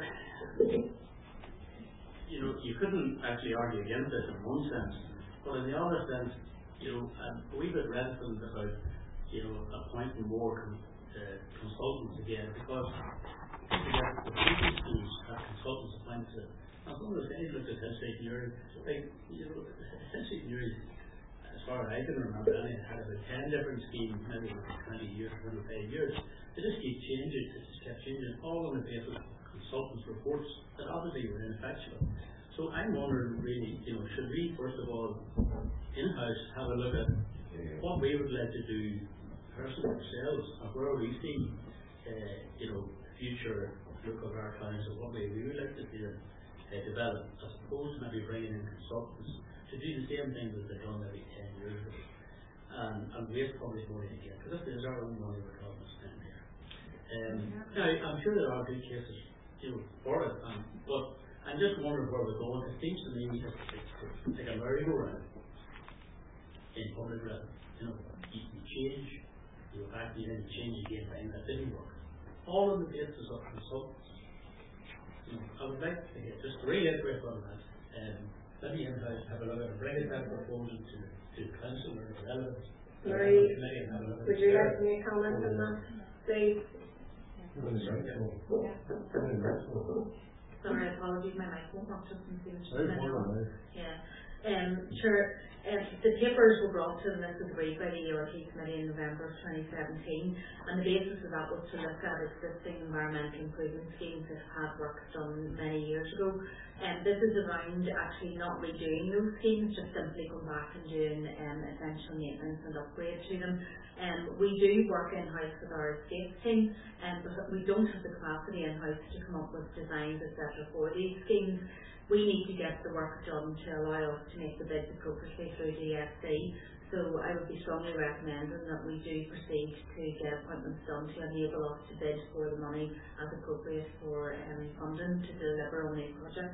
You know, you couldn't actually argue against this in one sense, but in the other sense, you know, I'm a wee bit reticent about, you know, appointing more con uh, consultants again, because the previous schools have consultants appointed to it. And some of those guys looked at Hill Street and Uri, like, you know, Hill Street and Uri, as far as I can remember, and it had about ten different schemes, maybe twenty years, twenty-five years. They just keep changing, it just kept changing, all on the basis of consultants' reports that obviously were ineffectual. So I'm wondering really, you know, should we first of all in-house have a look at what we would like to do personally ourselves, and where we see, uh, you know, future look of our clients and what way we would like to see them uh, develop, as opposed to maybe bringing in consultants to do the same things that they've done maybe ten years ago, um, and waste public money again, because this is our own money we're talking about spending here. Um, now, I'm sure there are good cases, you know, for it, um, but I'm just wondering where we're going. It seems to me it's, it's like a merry-go-round in public realm. You know, you, you change, you go back, you then change again, and that didn't work. All on the basis of consultants. You know, I would like to get just to reiterate on that. Um, let me in-house have a look at it, bring it back proposal to, to the council or the relevant Marie, would you like to make a comment on that, please? Sorry, apologies, my mic won't work just in the Yeah. Um, sure. Um, the papers were brought to them, this was agreed by the E R T committee in November of twenty seventeen, and the basis of that was to look at existing environmental improvement schemes that have worked done many years ago. And um, this is around actually not redoing those schemes, just simply going back and doing um, essential maintenance and upgrade to them. Um, we do work in-house with our estates team, um, but we don't have the capacity in-house to come up with designs, et cetera for these schemes. We need to get the work done to allow us to make the bids appropriately through D F C. So I would be strongly recommending that we do proceed to get appointments done to enable us to bid for the money as appropriate for um, funding to deliver on these projects.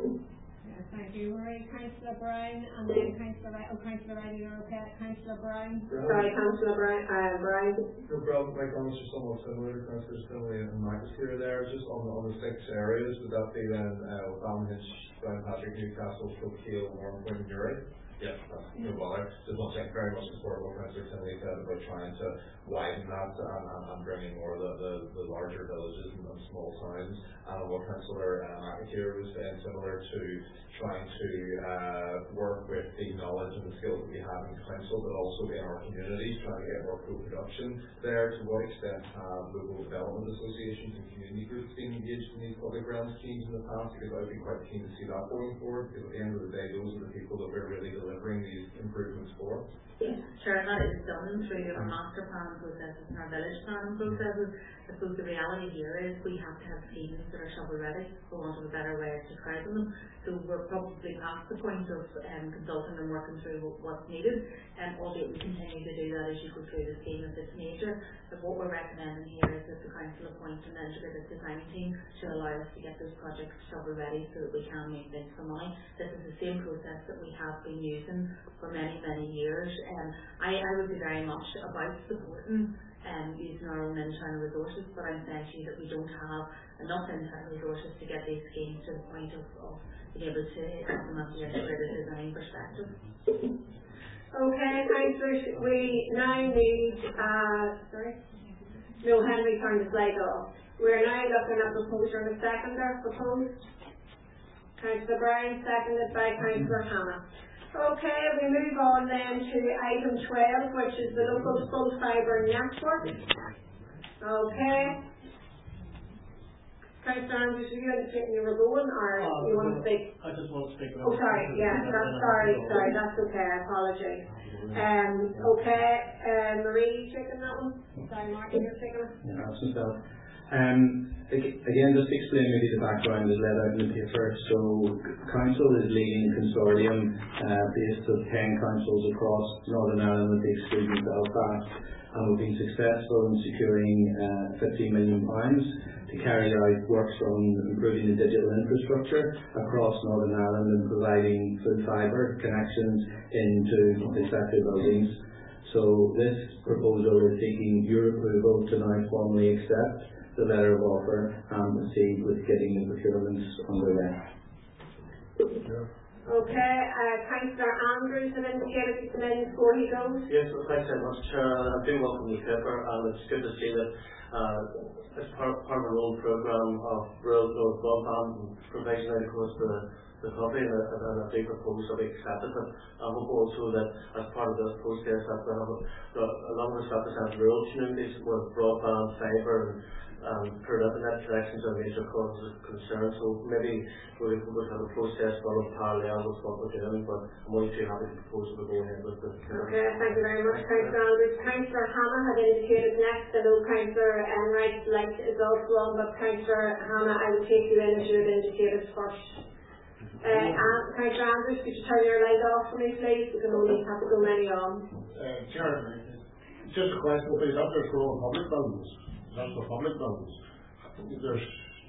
Yes, thank you, Marie. Councillor Brown, and then Councillor Riley. Oh, Councillor Riley, you're okay. Councillor Brown. Sorry, Councillor Brown. Uh, Brown. No problem. My comments are somewhat similar to Councillor Finlay and Marcus here. There, just on the, on the six areas. Would that be then uh, Ballinhinch, Downpatrick, Newcastle, Kilkeel, Warrenpoint, and Uri? Yeah, that's no bother. Just want to check very much support what Councillor Finlay said about trying to widen that and, and, and bringing more of the, the, the larger villages and, and small towns. And what Councillor uh, McAteer was saying, similar to trying to uh, work with the knowledge and the skills that we have in council, but also in our communities, trying to get more co-production there. To what extent have local development associations and community groups been engaged in these public realm schemes in the past? Because I would be quite keen to see that going forward, because at the end of the day, those are the people that we're really delivering these improvements for. Yes, sure, that is done through our master planning processes and our village planning processes. I suppose the reality here is we have to have schemes that are shovel ready, for want of a better way of describing them. So we're probably past the point of um, consulting and working through what's needed, and albeit we continue to do that as you go through the scheme of this nature. But what we're recommending here is that the council appoint an integrated design team to allow us to get those projects shovel ready so that we can make bids for money. This is the same process that we have been using for many, many years. Um, I, I would be very much about supporting um, using our own internal resources, but I'm saying to you that we don't have enough internal resources to get these schemes to the point of, of being able to implement the integrated design perspective. Okay, councillors, we now need, uh, sorry, no, Henry turned his leg off. We're now looking at proposer and a seconder proposed. Councillor Brown, seconded by Councillor Hannah. Okay, we move on then to item twelve, which is the local full fibre network. Okay. Councillor Andrews, are you indicating you were going, or uh, you want to speak? I just want to speak. Oh, sorry, yeah, that's sorry, sorry, that's okay, I apologize. Um, okay, uh, Marie, you taking that one? Sorry, Martin, you're taking it? Yeah, that's myself. Um, again, just to explain maybe the background is laid out in the paper. So, council is leading a consortium uh, based of ten councils across Northern Ireland with the exclusion of Belfast, and we've been successful in securing uh, fifteen million pounds to carry out works on improving the digital infrastructure across Northern Ireland and providing full fibre connections into multi-sector buildings. So this proposal is seeking your approval to now formally accept the letter of offer and proceed with getting the procurements underway. Yeah. Okay, uh, Councillor Andrews had indicated he's come in before he goes. Yes, well, thanks very much, Chair. I do welcome the paper, and it's good to see that uh, as part, part of our own programme of rural broadband and provision right across the, the country, and, and, and I do propose that we accept it. And I hope also that as part of this process that we have a, a long represented rural communities where broadband, fibre and um, per internet connections are major causes of concern. So maybe we would have a process running parallel with what we're doing, but I'm only too happy to propose that we go ahead with this. Okay, thank you very much, Councillor Andrews. Councillor Hanna had indicated next. I know Councillor Enright like is also on, but Councillor Hanna, I will take you in as you had indicated first. Uh, and Councillor Andrews, could you turn your light off for me, please? We can only have so many on. Uh, Chair, just a question, please. That there's for public buildings. That's for public buildings. There's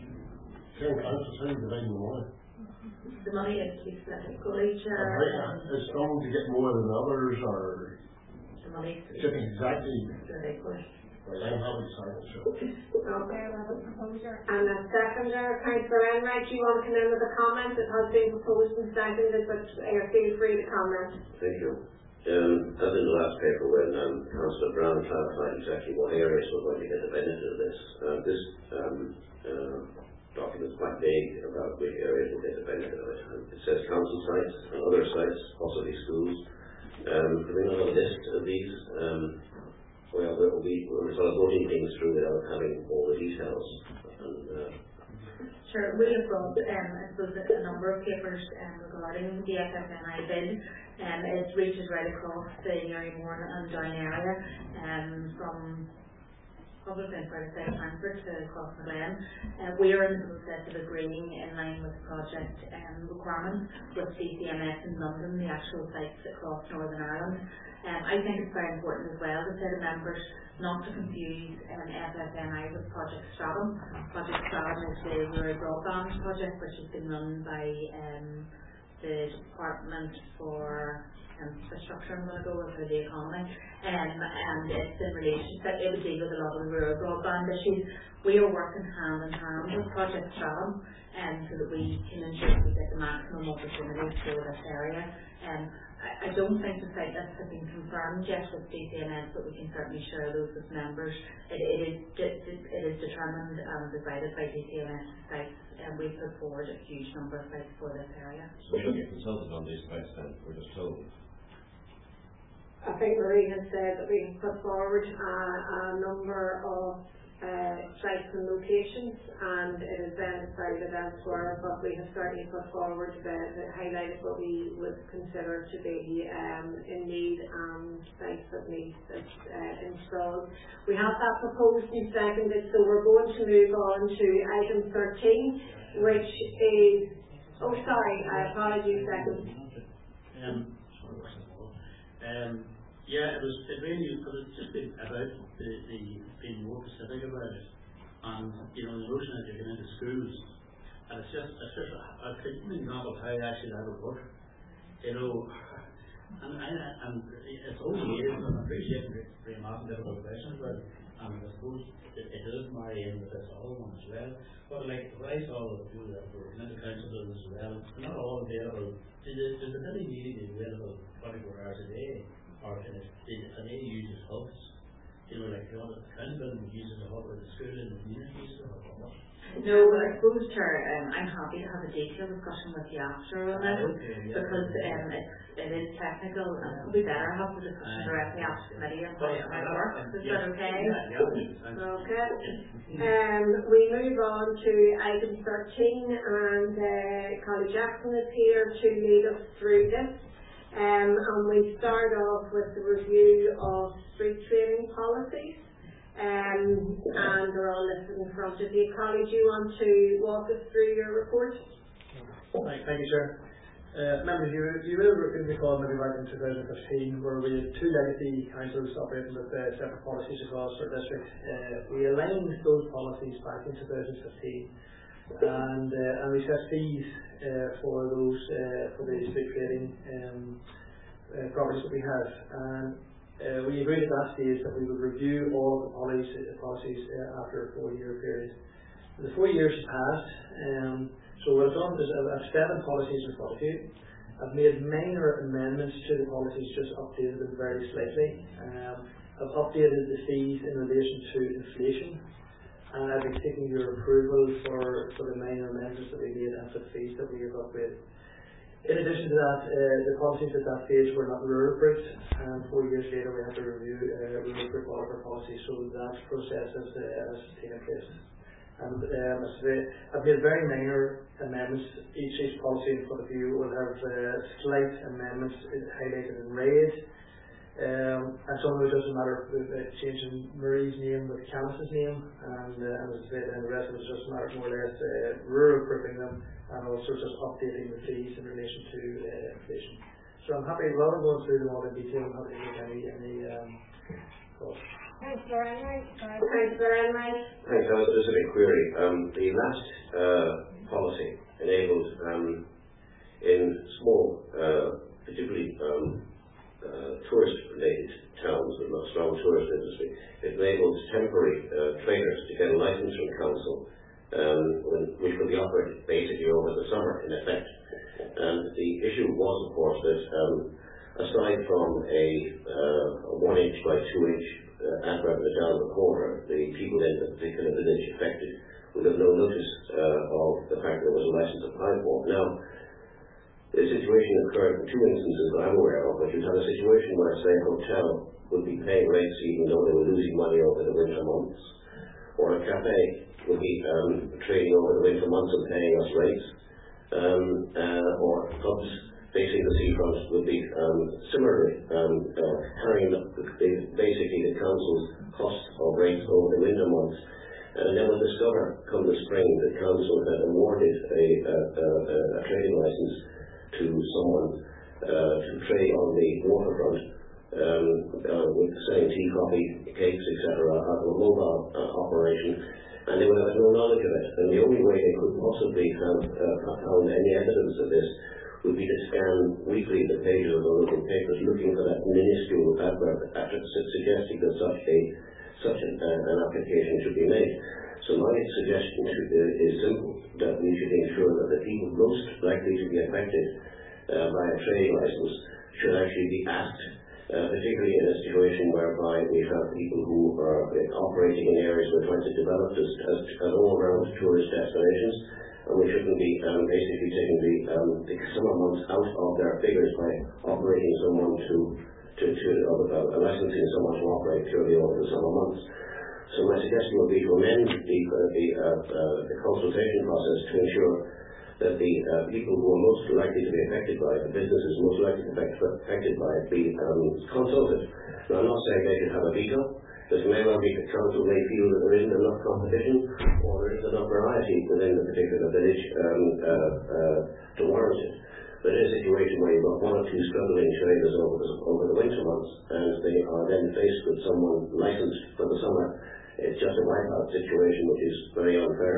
ten councils here dividing the money. The money is to be split equally, Chair. Is some to get more than others, or the money is just exactly split equally. Well, I'm happy to sign it, so. Okay, we have a proposer. And a seconder, Councillor Enright, do you want to come in with a comment? It has been proposed and seconded, but uh, feel free to comment. Thank you. Um, as in the last paper when um, Councillor Brown clarified exactly what areas were going to get the benefit of this, uh, this um, uh, document is quite vague about which areas will get the benefit of it. And it says council sites and other sites, possibly schools. Um, can we not have a list of these? Um, well, we'll be we're sort of voting things through without having all the details. And, uh, Sure, we have got, um, I suppose, a number of papers um, regarding the F F N I bid. Um, it reaches right across the Newrymoore and Down area, um, from probably outside of Frankfurt to across the Glen. Uh, we are in the process of agreeing in line with project um, requirements with D C M S in London, the actual sites across Northern Ireland. Um, I think it's very important as well to say to members not to confuse um, F F N I with Project Stratum. Project Stratum is the rural broadband project which has been run by um, the Department for Infrastructure, I'm going to go with, for the economy, um, and it's in relation to, it would deal with a lot of the rural broadband issues. We are working hand in hand with Project Stratum um, so that we can ensure we get the maximum opportunities for this area. Um, I, I don't think the site lists have been confirmed yet with D C M S, but we can certainly share those with members. It, it, is, it, it is determined and decided by D C M S sites, and we put forward a huge number of sites for this area. So we don't get consulted on these sites then, we're just told. I think Marie has said that we put forward a, a number of uh, sites and locations, and it is then decided elsewhere, but we have certainly put forward the, the highlighted what we would consider to be um, in need and sites that need this uh, installed. We have that proposed and seconded, so we're going to move on to item thirteen, which is, oh sorry, uh, apologies, second. Um, Um, yeah, it was it really because it's just been about the, the being more specific about it, and you know the notion that you get into schools, and it's just it's just a, a an example of how actually that would work, you know, and I and it's over the years, and I appreciate very much difficult questions, but and I suppose it, it does marry in with this other one as well. But like what I saw with the people that were in the council as well, they're not all available. Does the ability needed is available twenty-four hours a day, or can it, can they use as hubs? You know, like you know, the council uses a hub, or the school and the community uses a hub. No, I suppose, Chair, um, I'm happy to have a detailed discussion with you after on this, okay, yeah, because um, it's, it is technical, and it would be better to have the discussion uh, directly after the committee and how it works. Is that okay? Yeah, yeah, okay. Um, we move on to item thirteen, and uh, Collie Jackson is here to lead us through this. Um, and we start off with the review of street trading policies. Um, and they're all listed in front of you. Collie, do you want to walk us through your report? Thank, thank you, Chair. Uh, members, you, you will recall maybe back in two thousand fifteen where we had two legacy councils operating with uh, separate policies across our district. Uh, we aligned those policies back in two thousand fifteen, and uh, and we set fees uh, for those uh, for the street trading um, uh, properties that we have. And Uh, we agreed at that stage that we would review all the policies, policies uh, after a four-year period. The four years passed, um, so what I've done is I've seven policies in front of you, I've made minor amendments to the policies, just updated them very slightly. Um, I've updated the fees in relation to inflation, and I've been seeking your approval for, for the minor amendments that we made and for the fees that we have upgraded. In addition to that, uh, the policies at that stage were not rural-proofed, and four years later we had to review uh, rural-proof all of our policies, so that process has, uh, has taken place. And um, I've made very minor amendments. Each each policy in front of you will have uh, slight amendments highlighted in red. Um, and some of it doesn't matter, uh, changing Marie's name with Candace's name, and uh, as I said, and the rest of it just matter more or less uh, rural proofing them, and also just updating the fees in relation to uh, inflation. So I'm happy, rather than going through them all in detail, I'm happy to make any, any um, calls. Thanks, Brian. Thanks, Brian. Thanks. I have a specific query. Um, the last uh, policy enabled um, in small, uh, particularly um, uh, tourist-related towns with not strong tourist industry, it enabled temporary uh, traders to get a license from council, um, when, which could be offered basically over the summer, in effect. And the issue was, of course, that um, aside from a, uh, a one inch by two inch uh, advert down the corner, the people in the particular village affected would have no notice uh, of the fact there was a license applied for. Now, the situation occurred in two instances that I'm aware of, but you'd have a situation where, say, a hotel would be paying rates even though they were losing money over the winter months, or a cafe would be um, trading over the winter months and paying us rates, um, uh, or pubs facing the seafront would be um, similarly um, uh, carrying the, the, basically the council's cost of rates over the winter months. And then we'll discover come the spring that council had awarded a, a, a, a trading license to someone uh, to trade on the waterfront, um, uh, with selling tea, coffee, cakes, et cetera, out of a mobile uh, operation, and they would have no knowledge of it. And the only way they could possibly have uh, found any evidence of this would be to scan weekly the pages of the local papers looking for that minuscule advert suggesting that such a such an, uh, an application should be made. So my suggestion should, uh, is simple, that we should ensure that the people most likely to be affected uh, by a trading license should actually be asked, uh, particularly in a situation whereby we have people who are uh, operating in areas we're trying to develop as, as, as all-round tourist destinations, and we shouldn't be um, basically taking the, um, the summer months out of their figures by operating someone to, to, to uh, licensing someone to operate purely over the summer months. So my suggestion would be to amend the, uh, the, uh, uh, the consultation process to ensure that the uh, people who are most likely to be affected by it, the businesses most likely to be affected by it, be um, consulted. Now, I'm not saying they should have a veto, because may well be the council may feel that there isn't enough competition or there isn't enough variety within the particular village um, uh, uh, to warrant it. But in a situation where you've got one or two struggling traders over the, over the winter months, and they are then faced with someone licensed for the summer, it's just a wipeout situation which is very unfair.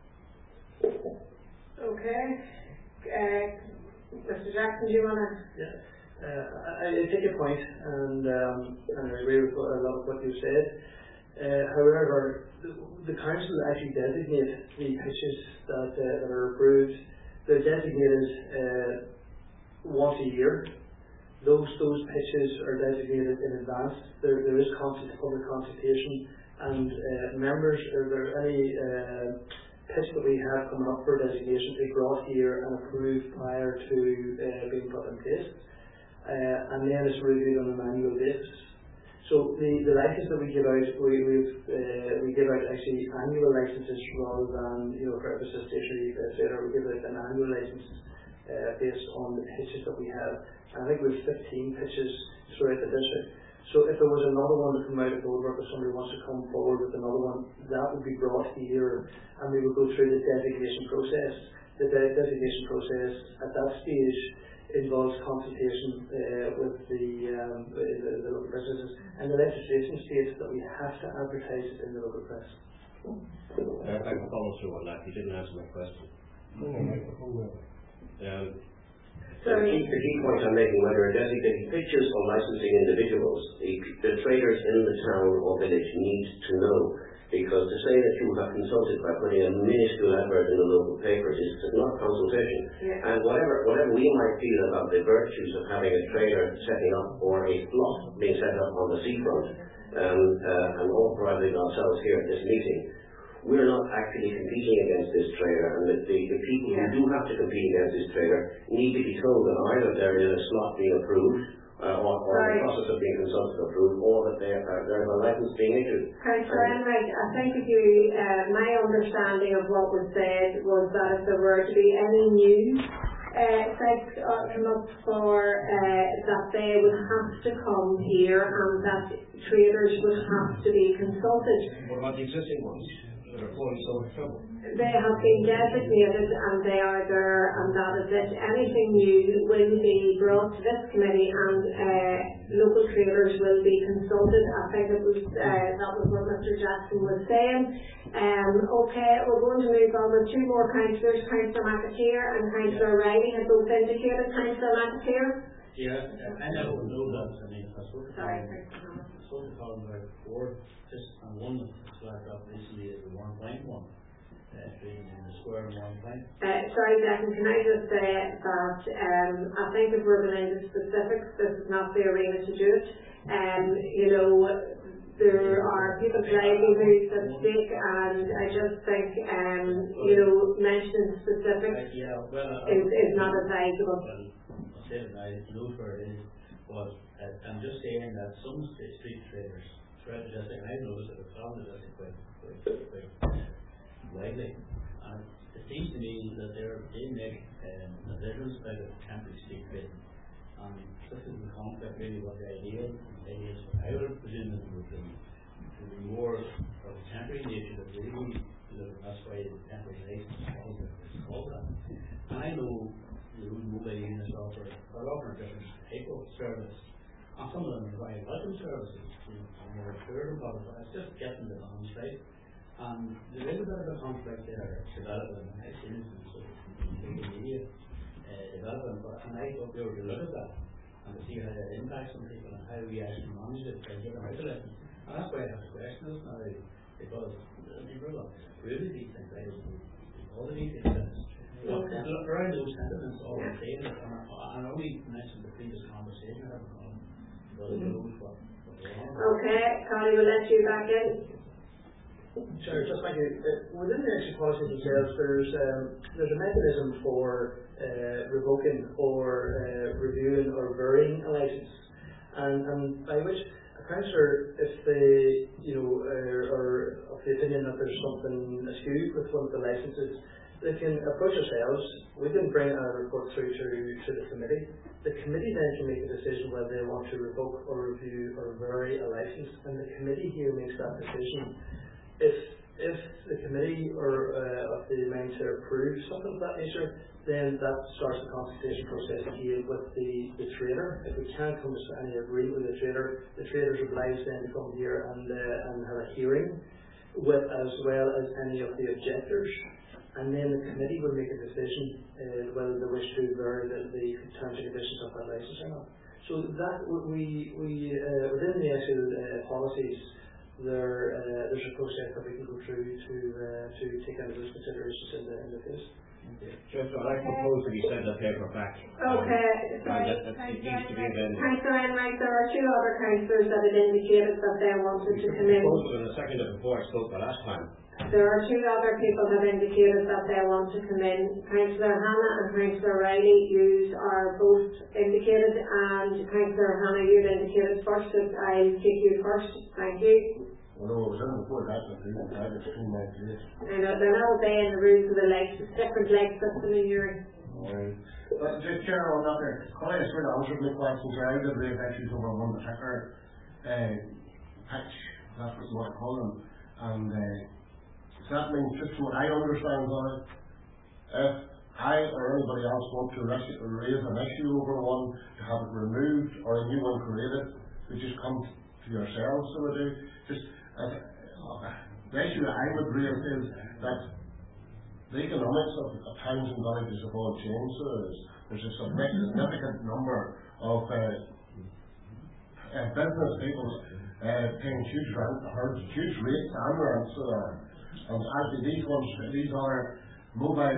Okay. Uh, Mister Jackson, do you want to? Yeah. Uh, I, I take your point, and, um, and I agree with a lot of what you said. Uh, however, the, the council actually designate the pitches that, uh, that are approved. They're designated uh, once a year. Those those pitches are designated in advance. There, there is constant public consultation, and uh, members, are there any uh, pitch that we have coming up for designation is brought here and approved prior to uh, being put in place, uh, and then it's reviewed on an annual basis. So the, the license that we give out, we we've, uh, we give out actually annual licenses rather than, you know, for a stationary trader, we give out an annual license uh, based on the pitches that we have. And I think we have fifteen pitches throughout the district. So if there was another one to come out of Goldberg, if somebody wants to come forward with another one, that would be brought here, and we would go through the designation process. The de designation process at that stage involves consultation uh, with the, um, the, the local businesses, and the legislation states that we have to advertise it in the local press. Uh, I can follow through on that. You didn't answer my question. Um, So the key, the key point I'm making, whether we're designating pitches or licensing individuals, the, the traders in the town or village need to know Because to say that you have consulted by putting a minuscule advert in the local paper is not consultation. Yeah. And whatever whatever we might feel about the virtues of having a trader setting up or a slot being set up on the seafront, um, uh, and authorising ourselves here at this meeting, we're not actually competing against this trader, and the, the, the people yeah. who do have to compete against this trader need to be told that either there is a slot being approved, Uh, or, or the process of being consulted approved, or that there uh, there's a license being issued. Councillor Enright, I think if you, uh, my understanding of what was said was that if there were to be any new uh, sites uh, come up for, uh, that they would have to come here and that traders would have to be consulted. What about the existing ones that are falling so much trouble? They have been designated and they are there, and that is it. Anything new will be brought to this committee and uh, local traders will be consulted. I think it was uh, that was what Mister Jackson was saying. Um, okay, we're going to move on with two more councillors, Councillor McAteer and Councillor Riley have both indicated. Councillor McAteer? Yeah, uh, I never know that. I mean, I spoke to Sorry, I spoke to Colin about before, just and one that's flagged up recently is the one point one. Uh, in the square and one point. Uh, sorry, Declan, can I just say that um, I think if we're going into specifics, this is not the arena to do it. Um, you know, there are people's livelihoods at stake, and I just think, um, you know, mentioning specifics yeah, well, uh, is, is not advisable. Well, I'll say it now, I know where it is, but uh, I'm just saying that some street traders, threat logistic, and I've noticed that the travel logistic quite, quite, quite widely, and it seems to me that they're, they make um, decisions about a temporary street trading, and this is the conflict really what the idea is. I would presume that it would be, it would be more of a temporary nature that really, you know, that's why the temporary license is called that. And I know the mobile units offer are offering different type of service, and some of them are very welcome services, you know, and they're tourism products, but it's just getting the balance right. And there is a bit of a conflict there developing. I've seen it in social media uh, developing, but and I thought we were to look at that and to see how that impacts on people and how we actually manage it by getting out of it. And that's why I have to question this now, because I mean, we're not really these things, right? All the these things. But around those sentiments, all I'm saying is, and I only mentioned the previous conversation I had with Colin, because it knows what we're on. Okay, Connie, we'll let you back in. Sure, just like you, uh, within the exit policy themselves, there's um, there's a mechanism for uh, revoking or uh, reviewing or varying a license, and, and by which a councillor, if they you know are, are of the opinion that there's something askew with one of the licenses, they can approach ourselves. We can bring a report through to to the committee. The committee then can make a decision whether they want to revoke or review or vary a license, and the committee here makes that decision. If if the committee or uh, of the mind to approve something of that nature, then that starts the consultation process again with the, the trader. If we can't come to any agreement with the trader, the trader is obliged then to come here and uh, and have a hearing with as well as any of the objectors, and then the committee will make a decision uh, whether they wish to vary the, the terms and conditions of that license or not. So that we we uh, within the actual uh, policies. There, uh, there's a process that we can go through to uh, to take under those considerations in the in the case. Just what I propose that you send that paper back. Okay, sorry, Councillor Enright, there are two other councillors that had indicated that they wanted to come in. In the second of before I spoke the last time. There are two other people that indicated that they want to come in. Councillor Hannah and Councillor Riley, you are both indicated, and Councillor Hannah, you indicated first, so I'll take you first. Thank you. Well, no, it was in before that, but I just came back to this. I know, they're not obeying the rules of the legs, it's different leg system in your... Right. But just Chair, on that there, Colin has sort of answered my questions. I would have really issues over one particular uh, patch, that's what you want to call them. And uh, so that means, just what I understand on it, if I or anybody else want to raise an issue over one, to have it removed or a new one created, we just come to yourselves, so we do. Just uh, the issue that I would raise is that the economics of, of towns and villages have all changed. So there's, there's a significant number of uh, uh, business people uh, paying huge rent, or huge rates and rents, uh, and actually these ones, these are mobile,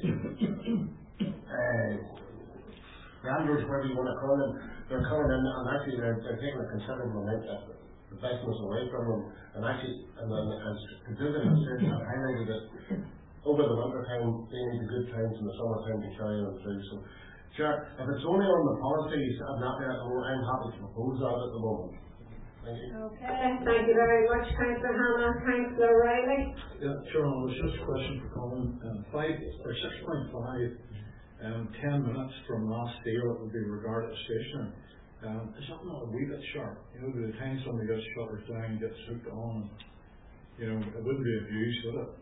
uh, landlords, whatever you want to call them, they're coming in and actually they're, they're taking a considerable amount of the business away from them, and actually, and then as Computer and Research have highlighted it, over the winter time, they need the good times in the summer time to carry them through. So, sure, if it's only on the policies, I'm not there, I'm happy to propose that at the moment. Thank you. Okay, thank you very much, Councillor Hanna. Councillor Riley. Yeah, sure, it was just a question for Colin. Um, five, or six point five, um, ten minutes from last deal, it would be regarded as stationary. Um, is that not a wee bit sharp? You know, by the time somebody gets shutters down, gets hooked on, you know, it wouldn't be abused, would it?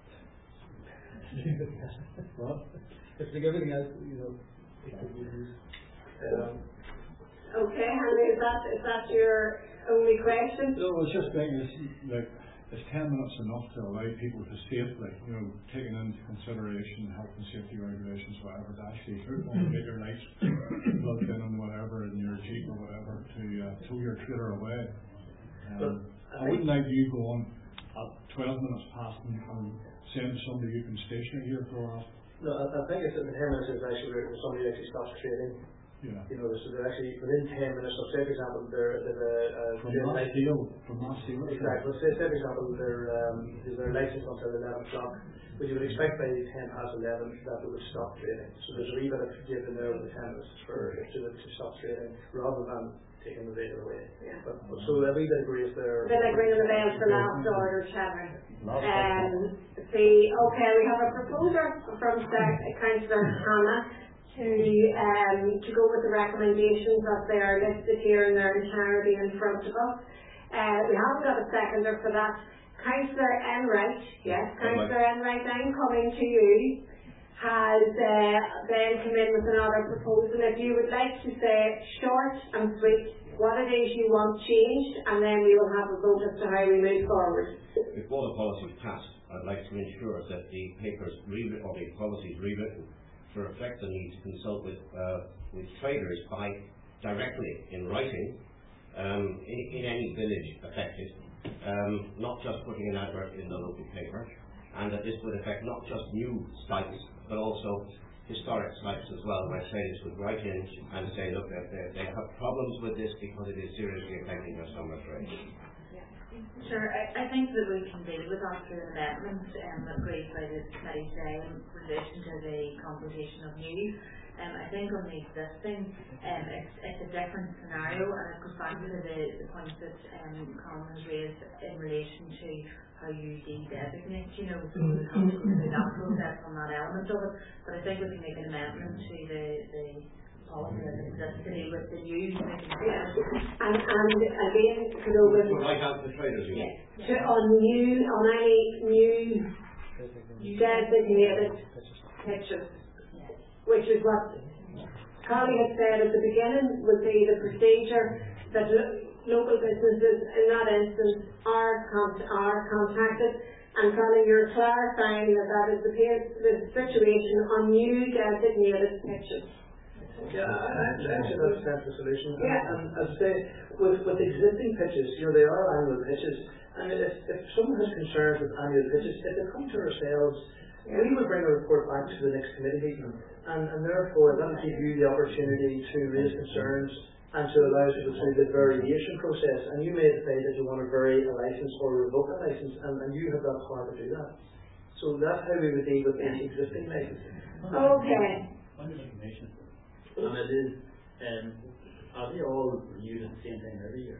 Well, if like everything else, you know, it could be used. Um, okay, Henry, is that, is that your only question? No, I was just thinking, is, like, is ten minutes enough to allow people to safely, you know, taking into consideration health and safety regulations, whatever, to actually hook on, get your lights plugged in and whatever, in your Jeep or whatever, to uh, tow your trailer away. Um, I wouldn't like you going at twelve minutes past and, and saying to somebody you can stationary here for us. No, I, I think it's in ten minutes is actually where somebody actually stops trading. Yeah. You know, so they're actually within ten minutes. So say for example, they're they're uh, from last deal, from last deal. Exactly. Say, say for example, they're um, they're licensed until eleven o'clock, but you would expect by ten past eleven that they would stop trading. So there's a wee bit of give in there with the ten minutes for to, to stop trading rather than taking the data away. Yeah. But, but so a wee bit of grace there. A bit like ringing the bell for last order, Trevor. Um, see, okay, we have a proposal from Councillor Hanna to um, to go with the recommendations that they are listed here in their entirety in front of us. Uh, we haven't got a seconder for that. Councillor Enright, yes, Councillor Enright, I'm coming to you, has uh, then come in with another proposal. If you would like to say short and sweet what it is you want changed, and then we will have a vote as to how we move forward. Before the policy is passed, I'd like to ensure that the papers rewritten, or the policies rewritten, to reflect the need to consult with uh, with traders by directly in writing um, in, in any village affected, um, not just putting an advert in the local paper, and that this would affect not just new sites but also historic sites as well, where traders would write in and say, look, they, they have problems with this because it is seriously affecting their summer trade. Sure, I, I think that we can deal with that through an amendment um, agreed by the committee today in relation to the consultation of news. Um, I think on the existing, um, it's, it's a different scenario, and it goes back to the, the point that um, Colin has raised in relation to how you de-designate, you know, so we have to go through that process on that element of it. But I think we can make an amendment to the, the policy that exists today with the news. Yeah. And, and again, to go with right out the traders, you yes. to, on new, on any new designated pitches, which is what Colin had said at the beginning would be the procedure that lo local businesses in that instance are con are contacted, and Colin, you're clarifying that that is the, the situation on new designated pitches. Yeah, actually that's that's the solution. Yeah. And, and as I say, with with existing pitches, you know, they are annual pitches, and if if someone has concerns with annual pitches, if they come to ourselves, yeah. we would bring a report back to the next committee meeting, and, and therefore that will give you the opportunity to raise concerns and to allow us to go through the variation process. And you may decide that you want to vary a license or revoke a license, and, and you have that power to do that. So that's how we would deal with the existing licenses. Okay. Under information. And it is, um, are they all renewed at the same time every year?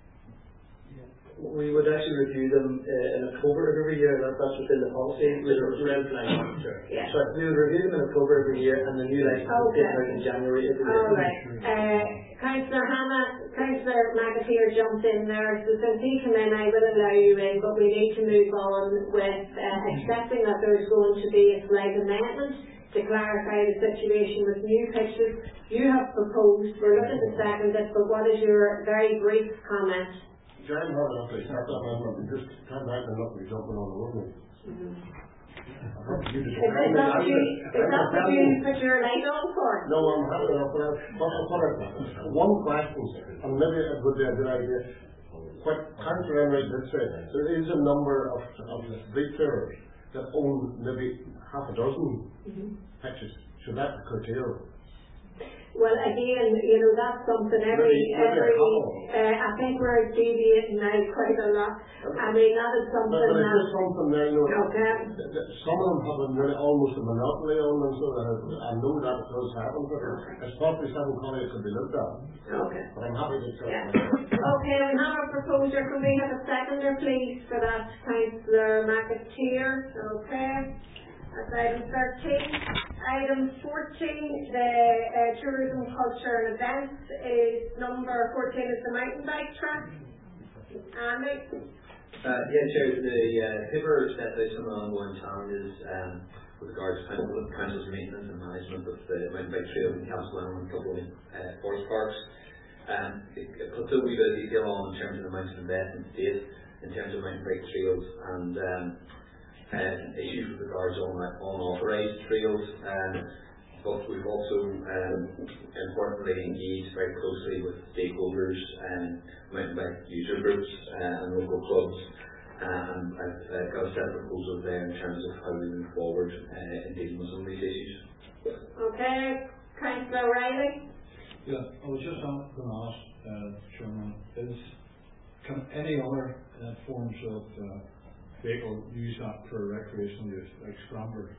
We would actually review them uh, in October of every year. That, that's within the policy. We would red flag. Yeah. So we would review them in October every year, and the new license would okay. be out in January every year. All right. Uh, Councillor Hanna, Councillor McAteer jumped in there. So since he came in, I will allow you in, but we need to move on with uh, accepting that there's going to be a slight amendment to clarify the situation with new pitches. You have proposed, we're looking to second it, but what is your very brief comment? John had enough to start that one, we just come back and look, we're jumping on the road. Mm-hmm. Is that what you, is that what you put your light on for? No, I'm happy enough for that. But I'll put it, one question, and maybe it would be a good idea. what Councillor Enright did say, there is a number of, of retailers that own maybe half a dozen Mm-hmm. pitches. Should that be curtailed? Well, again, you know, that's something every, Maybe- maybe a every, couple. uh, I think we're deviating now quite a lot. I mean, that is But, something but it's that, just something there, you know, okay, that- that some of them have a, really almost a monopoly on them, so that I know that does happen, but it's probably something Connie could be looked at. okay. But I'm happy to tell Yeah. you. Okay, we have a proposer. Can we have a seconder, please, for that Councillor McAteer? Okay. That's item thirteen. Item fourteen, the uh, tourism, culture and events is number fourteen is the mountain bike track. Andy? Uh, yeah, Chair, the uh, paper set out some ongoing challenges um, with regards to council, council's maintenance and management of the mountain bike trail in Castle and a couple of uh, forest parks. Um, it, it puts a wee bit of detail on in terms of the amount of investment to date in terms of mountain bike trails and um, uh, issues with regards to unauthorised trails. Um, but we've also um, importantly engaged very closely with stakeholders and mountain bike user groups uh, and local clubs. Uh, and I've uh, got a set of proposals there in terms of how we move forward uh, in dealing with some of these issues. Okay, Councillor Riley? Yeah, I was just going to ask, uh, Chairman, is can any other uh, forms of uh, vehicle use that for recreational use, like scramblers?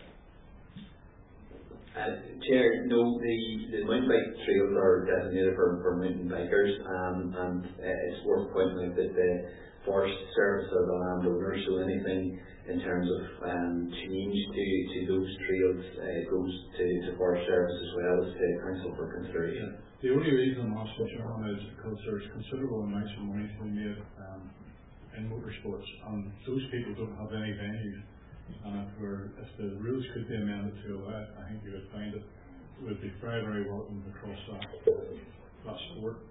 Uh, Chair, no, the, the mountain bike trails are designated for, for mountain bikers, um, and uh, it's worth pointing out that the Forest Service are the landowners, so anything in terms of um, change to, to those trails uh, goes to, to Forest Service as well as to Council for consideration. The only reason I'm asking, Chairman, is because there's considerable amounts of money to be made um, in motorsports, and those people don't have any venues. And if, we're, if the rules could be amended to allow it, I think you would find it would be very, very welcome across that, that sport.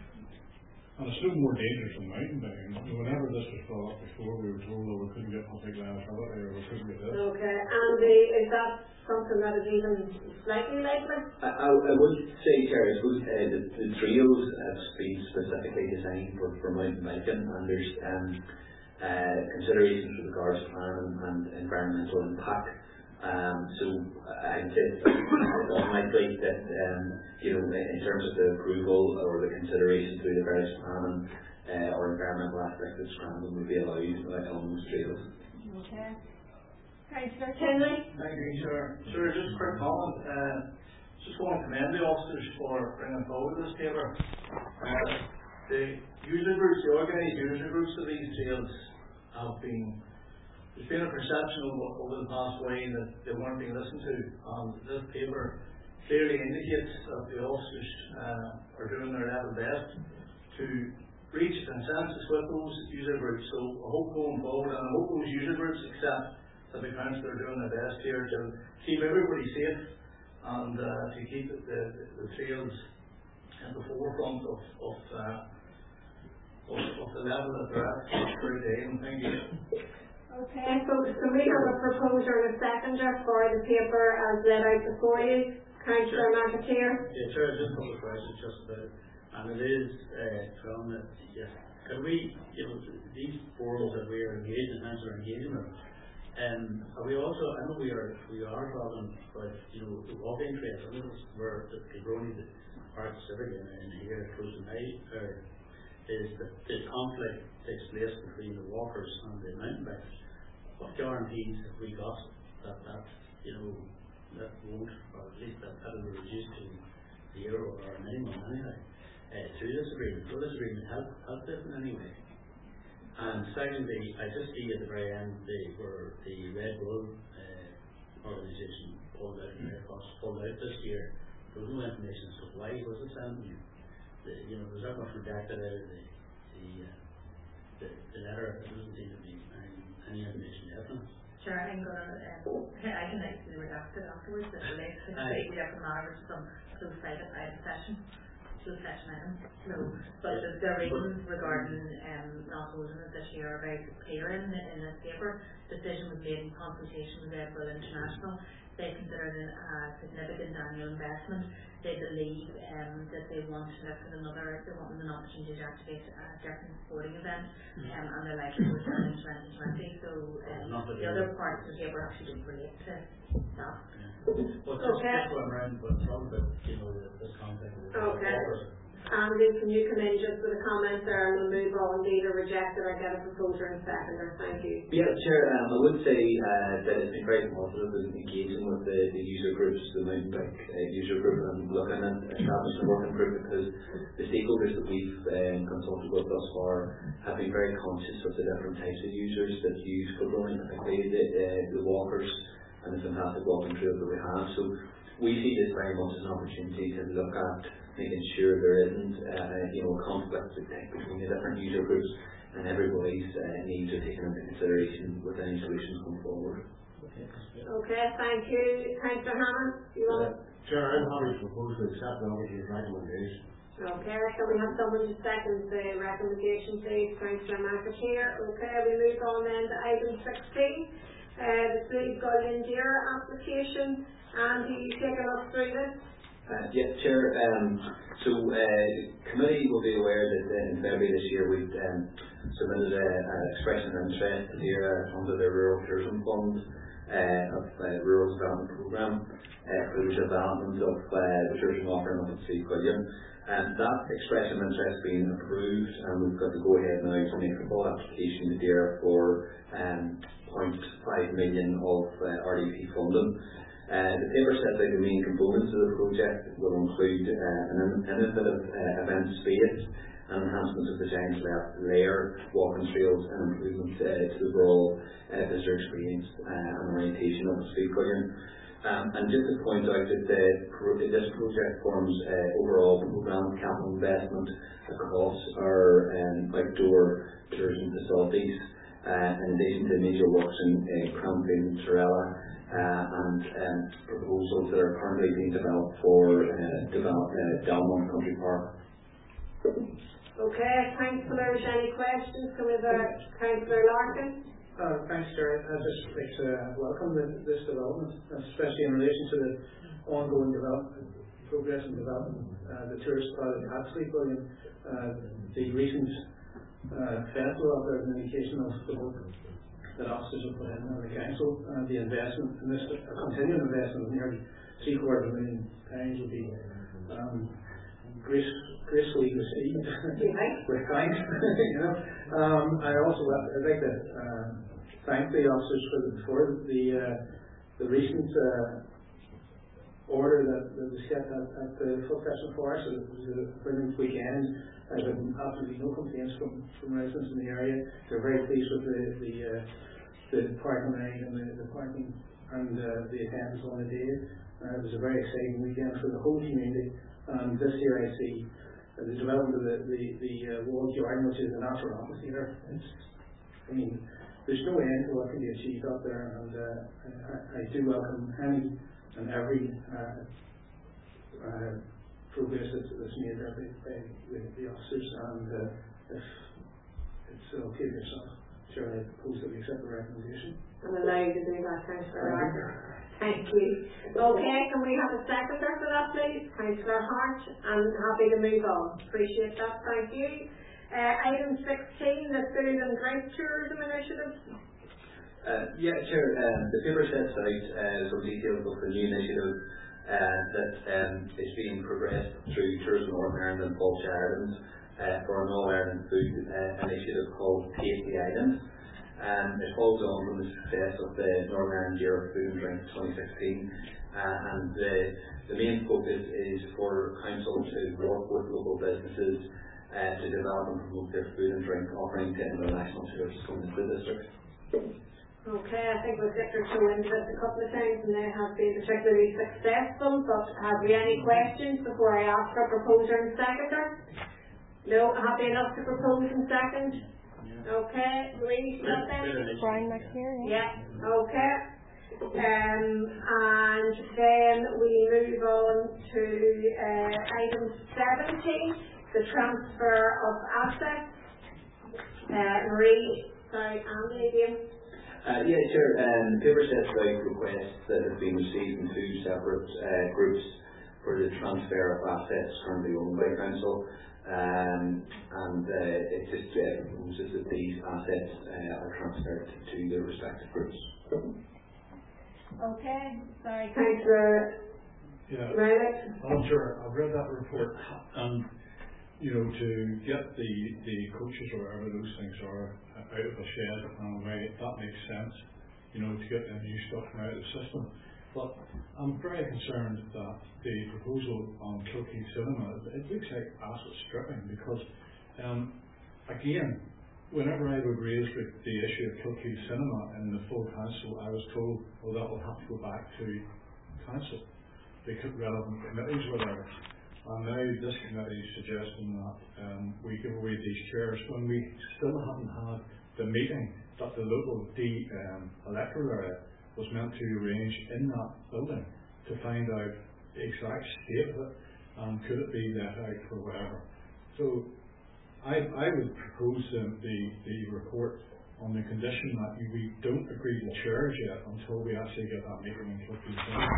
And it's no more dangerous than mountain biking. Whenever this was brought up before, we were told that we couldn't get public liability or we couldn't get this. Okay, Andy, is that something that is even slightly likely? I, I, I would say, Chair, I suppose uh, the, the trails have been specifically designed for, for mountain biking, and there's um, uh, considerations with regards to plan and, and environmental impact. Um, so I'd say it's unlikely that um, you know, in terms of the approval or the consideration through the various planning uh, or environmental aspects of scrambling would be allowed uh, on those trails. Okay. Councillor Kinley? Thank you, Chair. Sure, just a quick comment. Uh, just want to commend the officers for bringing forward this paper. Uh, the user groups, the organised user groups of these trails have been, there's been a perception over, over the past way that they weren't being listened to. Um, this paper clearly indicates that the officers uh, are doing their level best to reach a consensus with those user groups. So I hope going forward, and I hope those user groups accept that the council are doing their best here to keep everybody safe and uh, to keep the, the, the trails at the forefront of, of, uh, of, of the level that they're at for today. And thank you. Okay, so can we have a proposer and a seconder for the paper as laid out before you? Councillor McAteer? Yeah, sure, just a couple of questions just about it. And it is uh, from that, yes, can we, you know, these forums that we are engaged in, council are engaging with, um, are we also, I know we are, we are talking about, you know, the walking trails, I know where the Kilbrony, the Park Pacific and here close to my area, is that the conflict takes place between the walkers and the mountain bikers. What guarantees have we got that that, you know, that won't, or at least that that will be reduced to zero or minimum anyway, uh, through this agreement? Will this agreement help, help this in any way? And secondly, I just see at the very end the, where the Red Bull uh, organisation pulled out, Red Cross pulled out this year. There was no information as to why was it sending you. The, you know, there's that much redacted out of the, the, uh, the, the letter. There doesn't seem to be any, any information yet on it. Sure, I'm gonna, uh, I can actually redact it afterwards. It relates to completely different matters from closed session item session, closed session item. So, but the, the reasons regarding um, not holding it this year are very clear in, in this paper. Decision was made in consultation with Red Bull International. they consider it a significant annual investment. They believe um, that they want to look at another, they want an opportunity to activate a different sporting event, um, and they're likely to return in twenty twenty. So um, the other parts of the paper actually don't relate to that. Well, just Okay. just going around, but talk about, you know, the, this content. Okay. Andy, can you come in just with a comment there, and we'll move on to either reject it or get a proposer and seconder. Thank you. Yeah, Chair, um, I would say uh, that it's been very positive in engaging with the, the user groups, the mountain bike uh, user group, and looking at establishing a working group, because the stakeholders that we've um, consulted with thus far have been very conscious of the different types of users that use foot running, particularly the, uh, the walkers and the fantastic walking trail that we have. So we see this very much as an opportunity to look at making sure there isn't uh, you know, conflict between the different user groups, and everybody's uh, needs are taken into consideration with any solutions going forward. Okay, thank you. Councillor Hammond, you want? Chair, I'm happy to propose to accept the auditor's recommendation. Okay, can we have someone to second the recommendation, please? Councillor McAteer. Okay, we move on then to item sixteen, uh, the Sleeve Gullion Deer application. Andy, you taking us through this? Uh, yeah, Chair. Um, so, uh, committee will be aware that uh, in February this year we um, submitted an expression of interest here under the Rural Tourism Fund uh, of uh, Rural Development Programme uh, for the development of uh, the tourism offering of the Sleeve Gullion. And that expression of interest being approved, and we've got to go ahead now to make a full application to D I R for um, zero point five million of uh, R D P funding. Uh, the paper sets out the main components of the project will include uh, an innovative uh, event space and enhancements of the giant layer, walking trails, and improvements uh, to the overall uh, visitor experience uh, and orientation of the Sleeve Gullion. Um, and just to point out that the, this project forms uh, overall programme capital investment across our um, outdoor tourism facilities, uh, in addition to major works in uh, Cranfield and Torella. Uh, and um, proposals that are currently being developed for uh, develop, uh, Dalmont Country Park. Okay, councillors, any questions? Can we have uh, Councillor Larkin? Uh, thanks, Chair. I'd just like to welcome the, this development, especially in relation to the ongoing development, progress and development, uh, the tourist project at Sleeve Gullion. Uh, the recent uh, festival out there is an indication of the work that officers have put in on the council, and the investment, and this a continuing investment of nearly three quarters of a million pounds would be um, grace, gracefully received with thanks. You know, um, I also I'd like to uh, thank the officers for the for the uh, the recent uh, order that, that was set at, at the Foot Festival Forest. It was a brilliant weekend. I've had absolutely no complaints from, from residents in the area. They're very pleased with the the, uh, the parking line and the, the parking and uh, the attendance on the day. Uh, it was a very exciting weekend for the whole community. And this year I see uh, the development of the the, the uh, Walled Garden, which is a natural amphitheatre. It's, I mean, there's no end to what can be achieved out there, and uh, I, I do welcome any and every uh, uh, progress that's, that's made there by, by the, the officers, and uh, if it's okay with yourself, sure, I propose that we accept the recommendation. I'm allowed to do that, Councillor Larkin. Thank you. Okay, can we have a seconder for that, please? Councillor Hart, and happy to move on. Appreciate that, thank you. Uh, item sixteen, the Food and Drink Tourism Initiative. Uh, yeah, Chair, um, the paper sets out uh, some details of the new initiative uh, that um, is being progressed through Tourism Northern Ireland and Falls Ireland uh, for an All-Ireland food uh, initiative called Taste the Island. Um, it follows on from the success of the Northern Ireland Year of Food and Drink twenty sixteen, uh, and the, the main focus is for Council to work with local businesses uh, to develop and promote their food and drink offering to international tourists coming to the district. Okay, I think we've dipped our toe into this a couple of times and they have been particularly successful, but have we any questions before I ask our proposer and seconder? No, happy enough to propose and second? Okay, Louise, nothing? Brian McNair, yeah. Yeah, okay. Um, and then we move on to uh, item seventeen, the transfer of assets. Uh, Marie, sorry, Andy again. Uh, yeah, sure. Um, the paper sets out requests that have been received in two separate uh, groups for the transfer of assets currently owned by council. Um, and uh, it just uh, proposes that these assets uh, are transferred to their respective groups. Okay, sorry. Councillor Yeah. Riley. I'm sure. I've read that report, and you know, to get the the coaches or whatever those things are out of a shed and away, that makes sense. You know, to get them new stuff out of the system. But I'm very concerned that the proposal on Kilkee Cinema, it looks like asset stripping because, um, again, whenever I would raise the, the issue of Kilkee Cinema in the full council, I was told, well, that will have to go back to council, the relevant committees, whatever. And now this committee is suggesting that um, we give away these chairs when we still haven't had the meeting that the local D um, electoral area was meant to arrange in that building to find out the exact state of it and could it be let out for whatever. So I, I would propose um, the, the report on the condition that we don't agree to chairs yet until we actually get that meeting in Kilkee.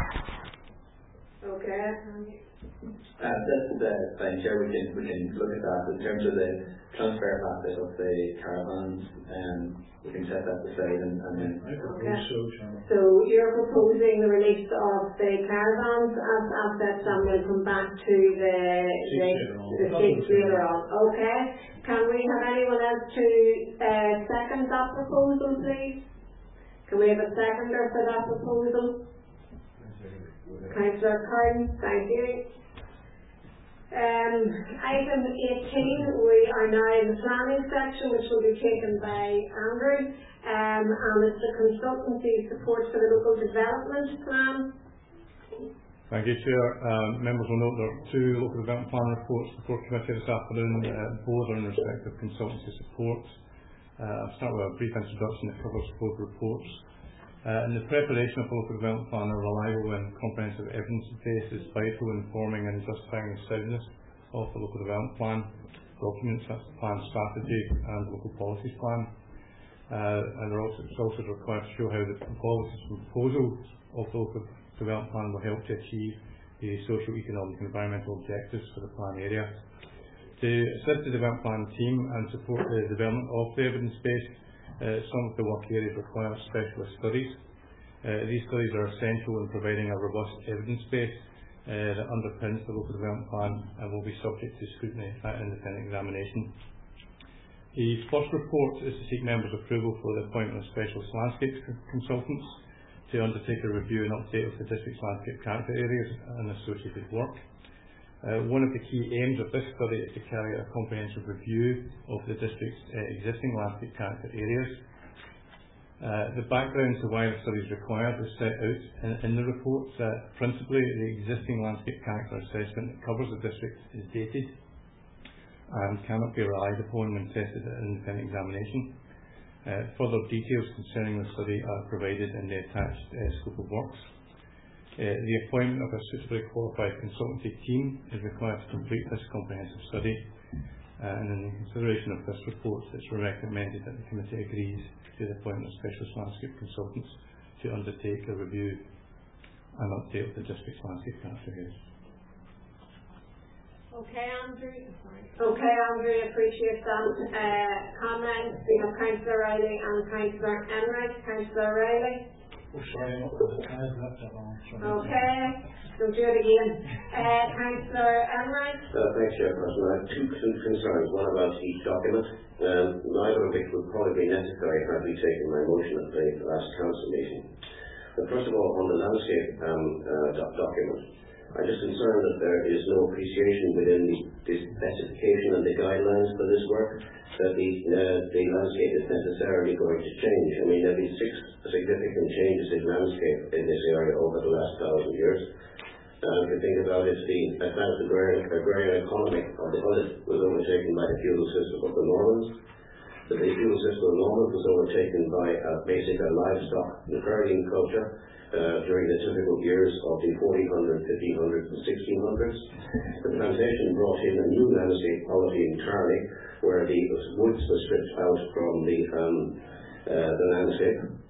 Okay. Uh, that's the Madam Chair, we can, we can look at that in terms of the transfer of assets of the caravans. Um, we can set that aside and, and then. Okay. So you're proposing the release of the caravans as assets, and we'll come back to the the, the states later on. Okay. Can we have anyone else to uh, second that proposal, please? Can we have a seconder for that proposal? Councillor Kern, thank you. Um, item eighteen, we are now in the planning section, which will be taken by Andrew, um, and it's the consultancy support for the local development plan. Thank you, Chair. Um, members will note there are two local development plan reports before committee this afternoon. Uh, both are in respect of consultancy support. Uh, I'll start with a brief introduction that covers both reports. Uh, in the preparation of a local development plan, a reliable and comprehensive evidence base is vital in forming and justifying the soundness of the local development plan documents, that's the plan strategy and local policies plan. Uh, and also, it's also required to show how the policies and proposals of the local development plan will help to achieve the social, economic and environmental objectives for the plan area. To assist the development plan team and support the development of the evidence base, Uh, some of the work areas require specialist studies. Uh, these studies are essential in providing a robust evidence base uh, that underpins the local development plan and will be subject to scrutiny at independent examination. The first report is to seek members' approval for the appointment of specialist landscape consultants to undertake a review and update of the district's landscape character areas and associated work. Uh, one of the key aims of this study is to carry out a comprehensive review of the district's uh, existing landscape character areas. Uh, the background to why the study is required is set out in, in the report. Uh, principally, the existing landscape character assessment that covers the district is dated and cannot be relied upon when tested at an independent examination. Uh, further details concerning the study are provided in the attached uh, scope of works. Uh, the appointment of a suitably qualified consultancy team is required to complete this comprehensive study, uh, and in consideration of this report, it's recommended that the committee agrees to the appointment of specialist landscape consultants to undertake a review and update of the district's landscape character areas. Okay, Andrew. Okay, Andrew, appreciate that. Uh, comments, we have Councillor Riley and Councillor Enright. Councillor Riley. Oh, sorry, I'm not going to left that long. Okay, so do it again. Uh, Councillor Enright. Uh, thanks, Chairperson. I have two concerns. One about each document, um, neither of which would probably be necessary had we taken my motion at the last council meeting. But first of all, on the landscape um, uh, doc document, I'm just concerned that there is no appreciation within the, the specification and the guidelines for this work that the, uh, the landscape is necessarily going to change. I mean, there have been six significant changes in landscape in this area over the last thousand years. Uh, if you think about it, the advanced agrarian, agrarian economy of the Hullet was overtaken by the feudal system of the Normans. The feudal system of the Normans was overtaken by a basic a livestock and herding culture uh, during the difficult years of the fourteen hundreds, fifteen hundreds and sixteen hundreds. The plantation brought in a new landscape policy entirely, where the woods were stripped out from the, um, uh, the landscape.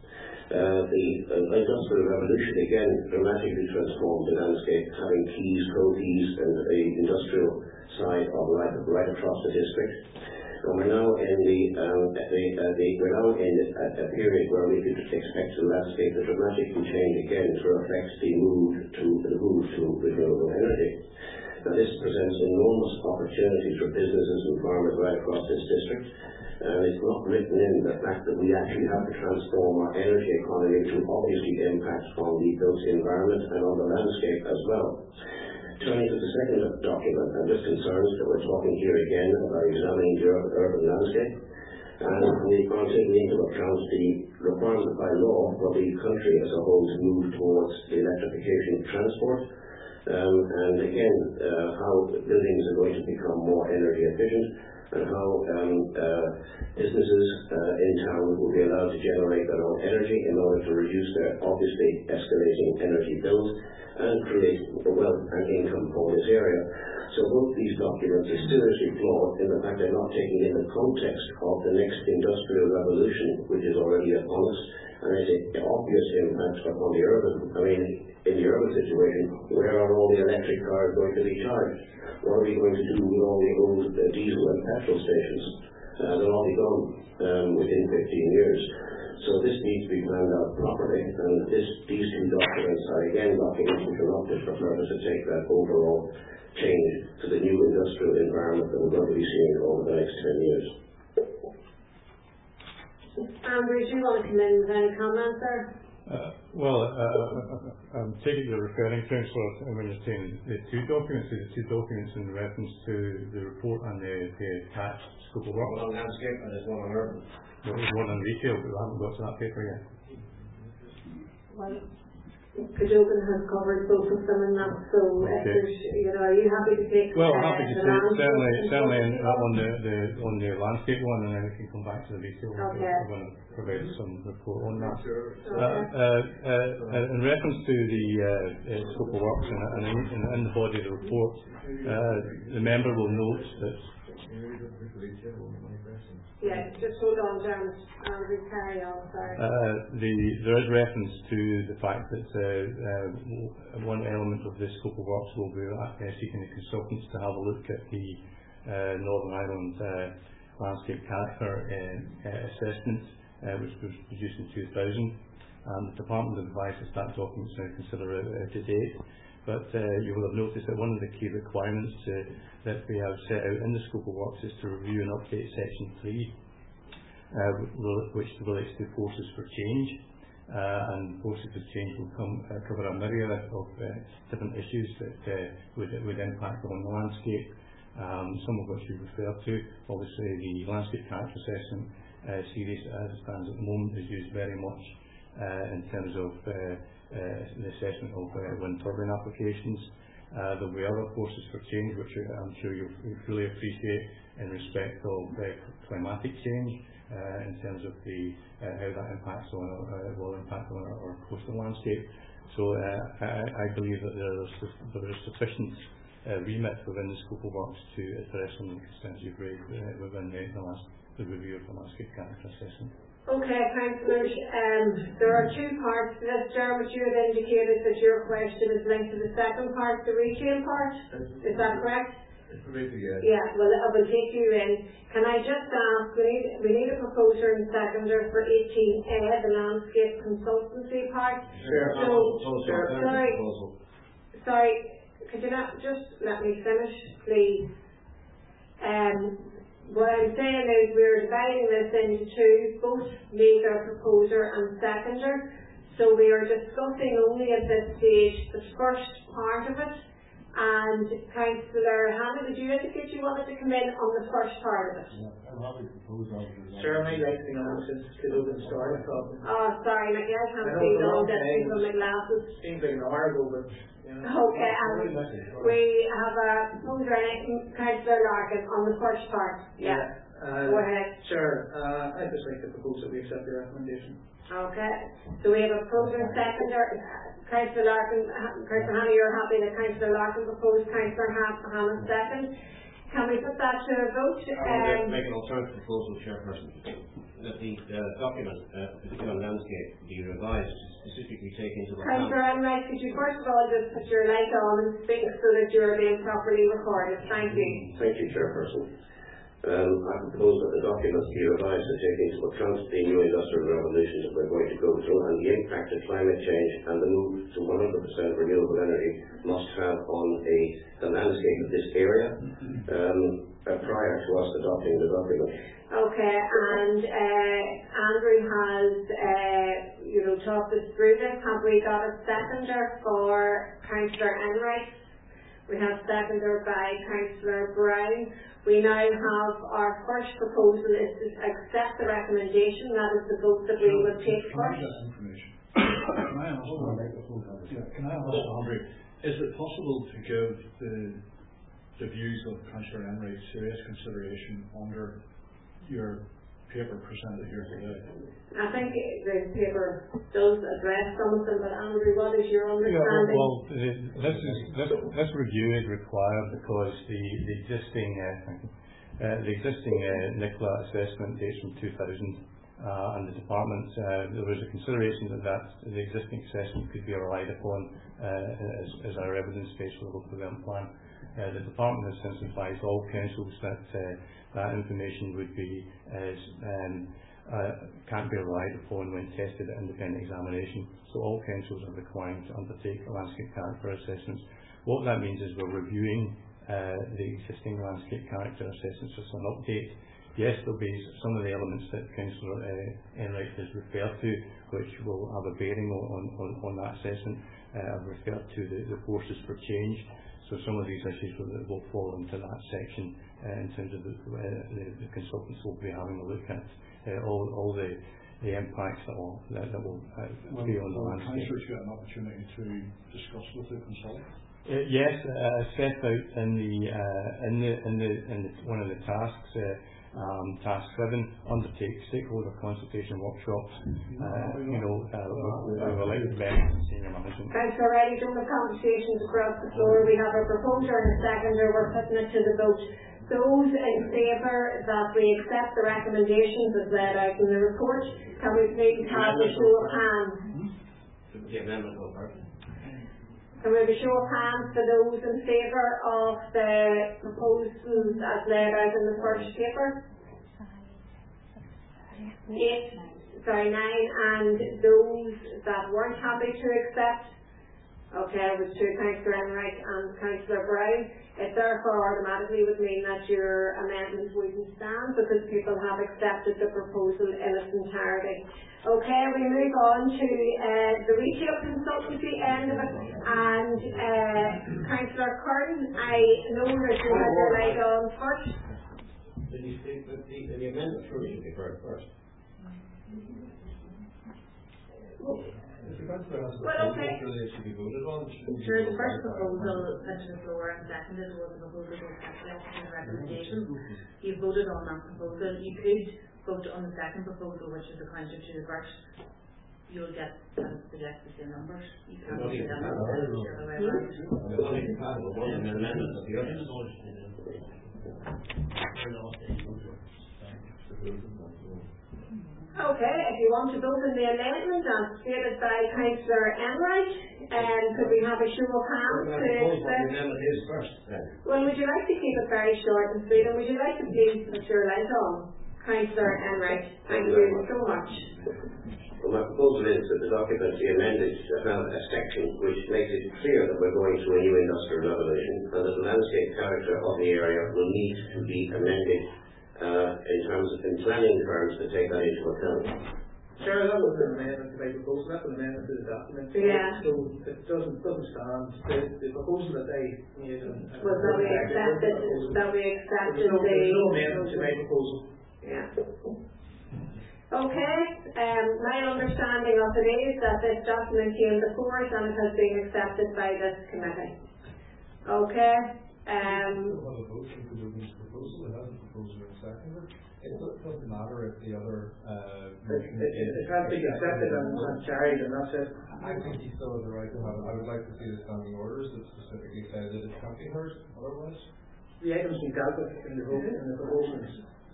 Uh, the uh, industrial revolution again dramatically transformed the landscape, having quays, coal quays, and the industrial side of life right across the district. And we're now in the, um, the, uh, the we're now in a, a period where we could expect the landscape to dramatically change again to reflect the move to the move to renewable energy. Now this presents enormous opportunities for businesses and farmers right across this district. And it's not written in the fact that we actually have to transform our energy economy to obviously impact on the built environment and on the landscape as well. Turning to the second document, I'm just concerned that we're talking here again about examining the urban landscape, and we are taking into account the requirement by law for the country as a whole to move towards the electrification of transport, um, and again, uh, how buildings are going to become more energy efficient, and how um, uh, businesses uh, in town will be allowed to generate their own energy in order to reduce their obviously escalating energy bills and create wealth and income for this area. So both these documents are seriously flawed in the fact they're not taking in the context of the next industrial revolution, which is already upon us, and has an obvious impact upon the urban. I mean, in the urban situation, where are all the electric cars going to be charged? What are we going to do with all the old uh, diesel and petrol stations? Uh, they'll all be gone um, within fifteen years. So this needs to be planned out properly, and this, these two documents are again documents which are not just for purpose to take that overall change to the new industrial environment that we're going to be seeing over the next ten years. Andrew, do you want to come in with any comments there? Uh, well, uh, I'm taking you're referring, Councillor, when you're saying the two documents, is the two documents in reference to the report and the, the attached scope of work? One on landscape and there's one on urban. There's one on retail, but we haven't got to that paper yet. Well, Cadogan has covered both of them in that, so okay. if there's, you know, are you happy to take Well, uh, happy to the take, certainly, certainly in, uh, on the, the on the landscape one, and then we can come back to the retail one. Okay. We're going to provide some report on that. Okay. Uh, uh, uh, in reference to the uh, uh, scope of works and, and in, in, in the body of the report, uh, the member will note that. Yeah, just hold on, James. Andrew, carry on, sorry. Uh, the, there is reference to the fact that uh, uh, one element of this scope of works will be uh, seeking the consultants to have a look at the uh, Northern Ireland uh, landscape character uh, uh, assessment, uh, which was produced in two thousand, and the Department of Advice has that document now consider it uh, to date. But uh, you will have noticed that one of the key requirements uh, that we have set out in the scope of works is to review and update section three, uh, which relates to forces for change. Uh, and forces for change will come, uh, cover a myriad of uh, different issues that uh, would, would impact on the landscape, um, some of which you refer to. Obviously, the landscape character assessment uh, series as it stands at the moment is used very much uh, in terms of uh, Uh, the assessment of uh, wind turbine applications. Uh, there will be other forces for change, which I'm sure you fully appreciate in respect of uh, climatic change, uh, in terms of the uh, how that impacts on uh, will impact on our, our coastal landscape. So uh, I, I believe that there is, there is sufficient uh, remit within the scope of works to address some of the concerns you've raised uh, within the, the, last, the review of the landscape character assessment. Okay, councillors, um, there are two parts to this, Dermot. You had indicated that your question is linked to the second part, the retail part. Is that correct? Yeah, well, I will take you in. Can I just ask, we need, we need a proposer and seconder for eighteen A, the landscape consultancy part. Sure. So, sure. Sorry, sorry, could you not just let me finish, please? Um, What I'm saying is we're dividing this into two, both leader, proposer and seconder. So we are discussing only at this stage the first part of it. And Councillor Hannon, did you indicate you wanted to come in on the first part of it? Yeah, I'm happy to propose that. Sure, I'd like to be on since Cadogan started talking. Oh, sorry, my I can't see all that from my glasses. Seems like an hour ago, but you know. Okay, um, we have a proposer and Councillor Larkin on the first part. Yeah. Uh, Go ahead. Sure. Uh, I'd just like to propose that we accept the recommendation. Okay. So we have a proposer and seconder. Councillor Larkin, Councillor Hannon, you're happy that Councillor Larkin proposed, Councillor Hammond second. Can we put that to a vote? I want to Um, make an alternative proposal, Chairperson, that the uh, document, uh, particularly on landscape, be revised to specifically take into account. Councillor Enright, could you first of all just put your light on and speak so that you're being properly recorded? Thank you. Thank you, Chairperson. Um, I propose that the documents be revised to take into account the new industrial revolution that we're going to go through and the impact of climate change and the move to one hundred percent renewable energy must have on a, the landscape of this area um, uh, prior to us adopting the document. Okay, and uh, Andrew has, uh, you know, talked us through this. Have we got a seconder for Councillor Enright? We have seconder by Councillor Brown. We now have our first proposal is to accept the recommendation. That is the vote that we will take first. Can I ask, yeah, can I ask Andrew, is it possible to give the the views of Councillor Enright serious consideration under your paper presented here today? I think the paper does address some of them, but Andrew, what is your understanding? Yeah, well, well this is this, this review is required because the, the existing uh, uh, the existing uh, NICLA assessment dates from two thousand, uh, and the department uh, there was a consideration that, that the existing assessment could be relied upon uh, as, as our evidence base for the local development plan. Uh, the department has since advised all councils that uh, that information would be as um, uh, can't be relied upon when tested at independent examination. So all councils are required to undertake landscape character assessments. What that means is we're reviewing uh, the existing landscape character assessments as an update. Yes, there'll be some of the elements that Councillor uh, Enright has referred to, which will have a bearing on, on, on that assessment. Uh, I've referred to the, the forces for change. So some of these issues will, will fall into that section uh, in terms of the, uh, the, the consultants will be having a look at uh, all, all the, the impacts that will, that, that will uh, Well, be on the will landscape. councillors get an opportunity to discuss with the consultant? Uh, yes, uh, set out in the uh, in the in the in the, one of the tasks, uh, um, task seven, undertake stakeholder consultation workshops. Uh, you know, uh, we're, we're allowed to benefit from senior management. Councillor Reddy, done the conversations across the floor. We have a proposer and a seconder. We're putting it to the vote. Those in favour that we accept the recommendations as laid out in the report, can we please have a show of hands? The amendment will work. Can we have a show of hands for those in favour of the proposals as laid out in the first paper? Eight, sorry, nine, and those that weren't happy to accept? Okay, it was to Councillor Enright and Councillor Brown. It therefore automatically would mean that your amendment wouldn't stand because people have accepted the proposal in its entirety. Okay, we move on to uh, the retail consultancy end of it, and uh, Councillor Curtin, I know that you had your light on first. The, the, the, the amendment surely should be heard first. Well, okay. Sure, the first proposal put to the floor and seconded was a proposal to accept the recommendation. You voted on that proposal. You could vote on the second proposal, which is a counter to the first. You'll get um, suggest the same numbers. You can't do that. Okay, if you want to vote on the amendment as stated by Councillor Enright, um, could we have a show of hands to accept? Well, would you like to keep it very short and sweet, and would you like to please put your light on? Councillor Enright, thank you so much. Well, my proposal is that the document be amended to have a section which makes it clear that we're going through a new industrial revolution and that the landscape character of the area will need to be amended uh, in terms of in planning terms to take that into account. Sure, that was an amendment to my proposal, that's an amendment to the document. Yeah. So it doesn't doesn't stand. The, the proposal that they made and, and Was that we accepted that we accepted no, the no amendment to my proposal. Yeah. Okay, um, my understanding of it is that this document came before us and it has been accepted by this committee. Okay. Um, It doesn't matter if the other uh, it, it, it has been accepted and, and carried, and that's it. I think he still has the right to have it. I would like to see the standing orders that specifically say that it can't be heard otherwise. the items we dealt with in the vote in the proposals.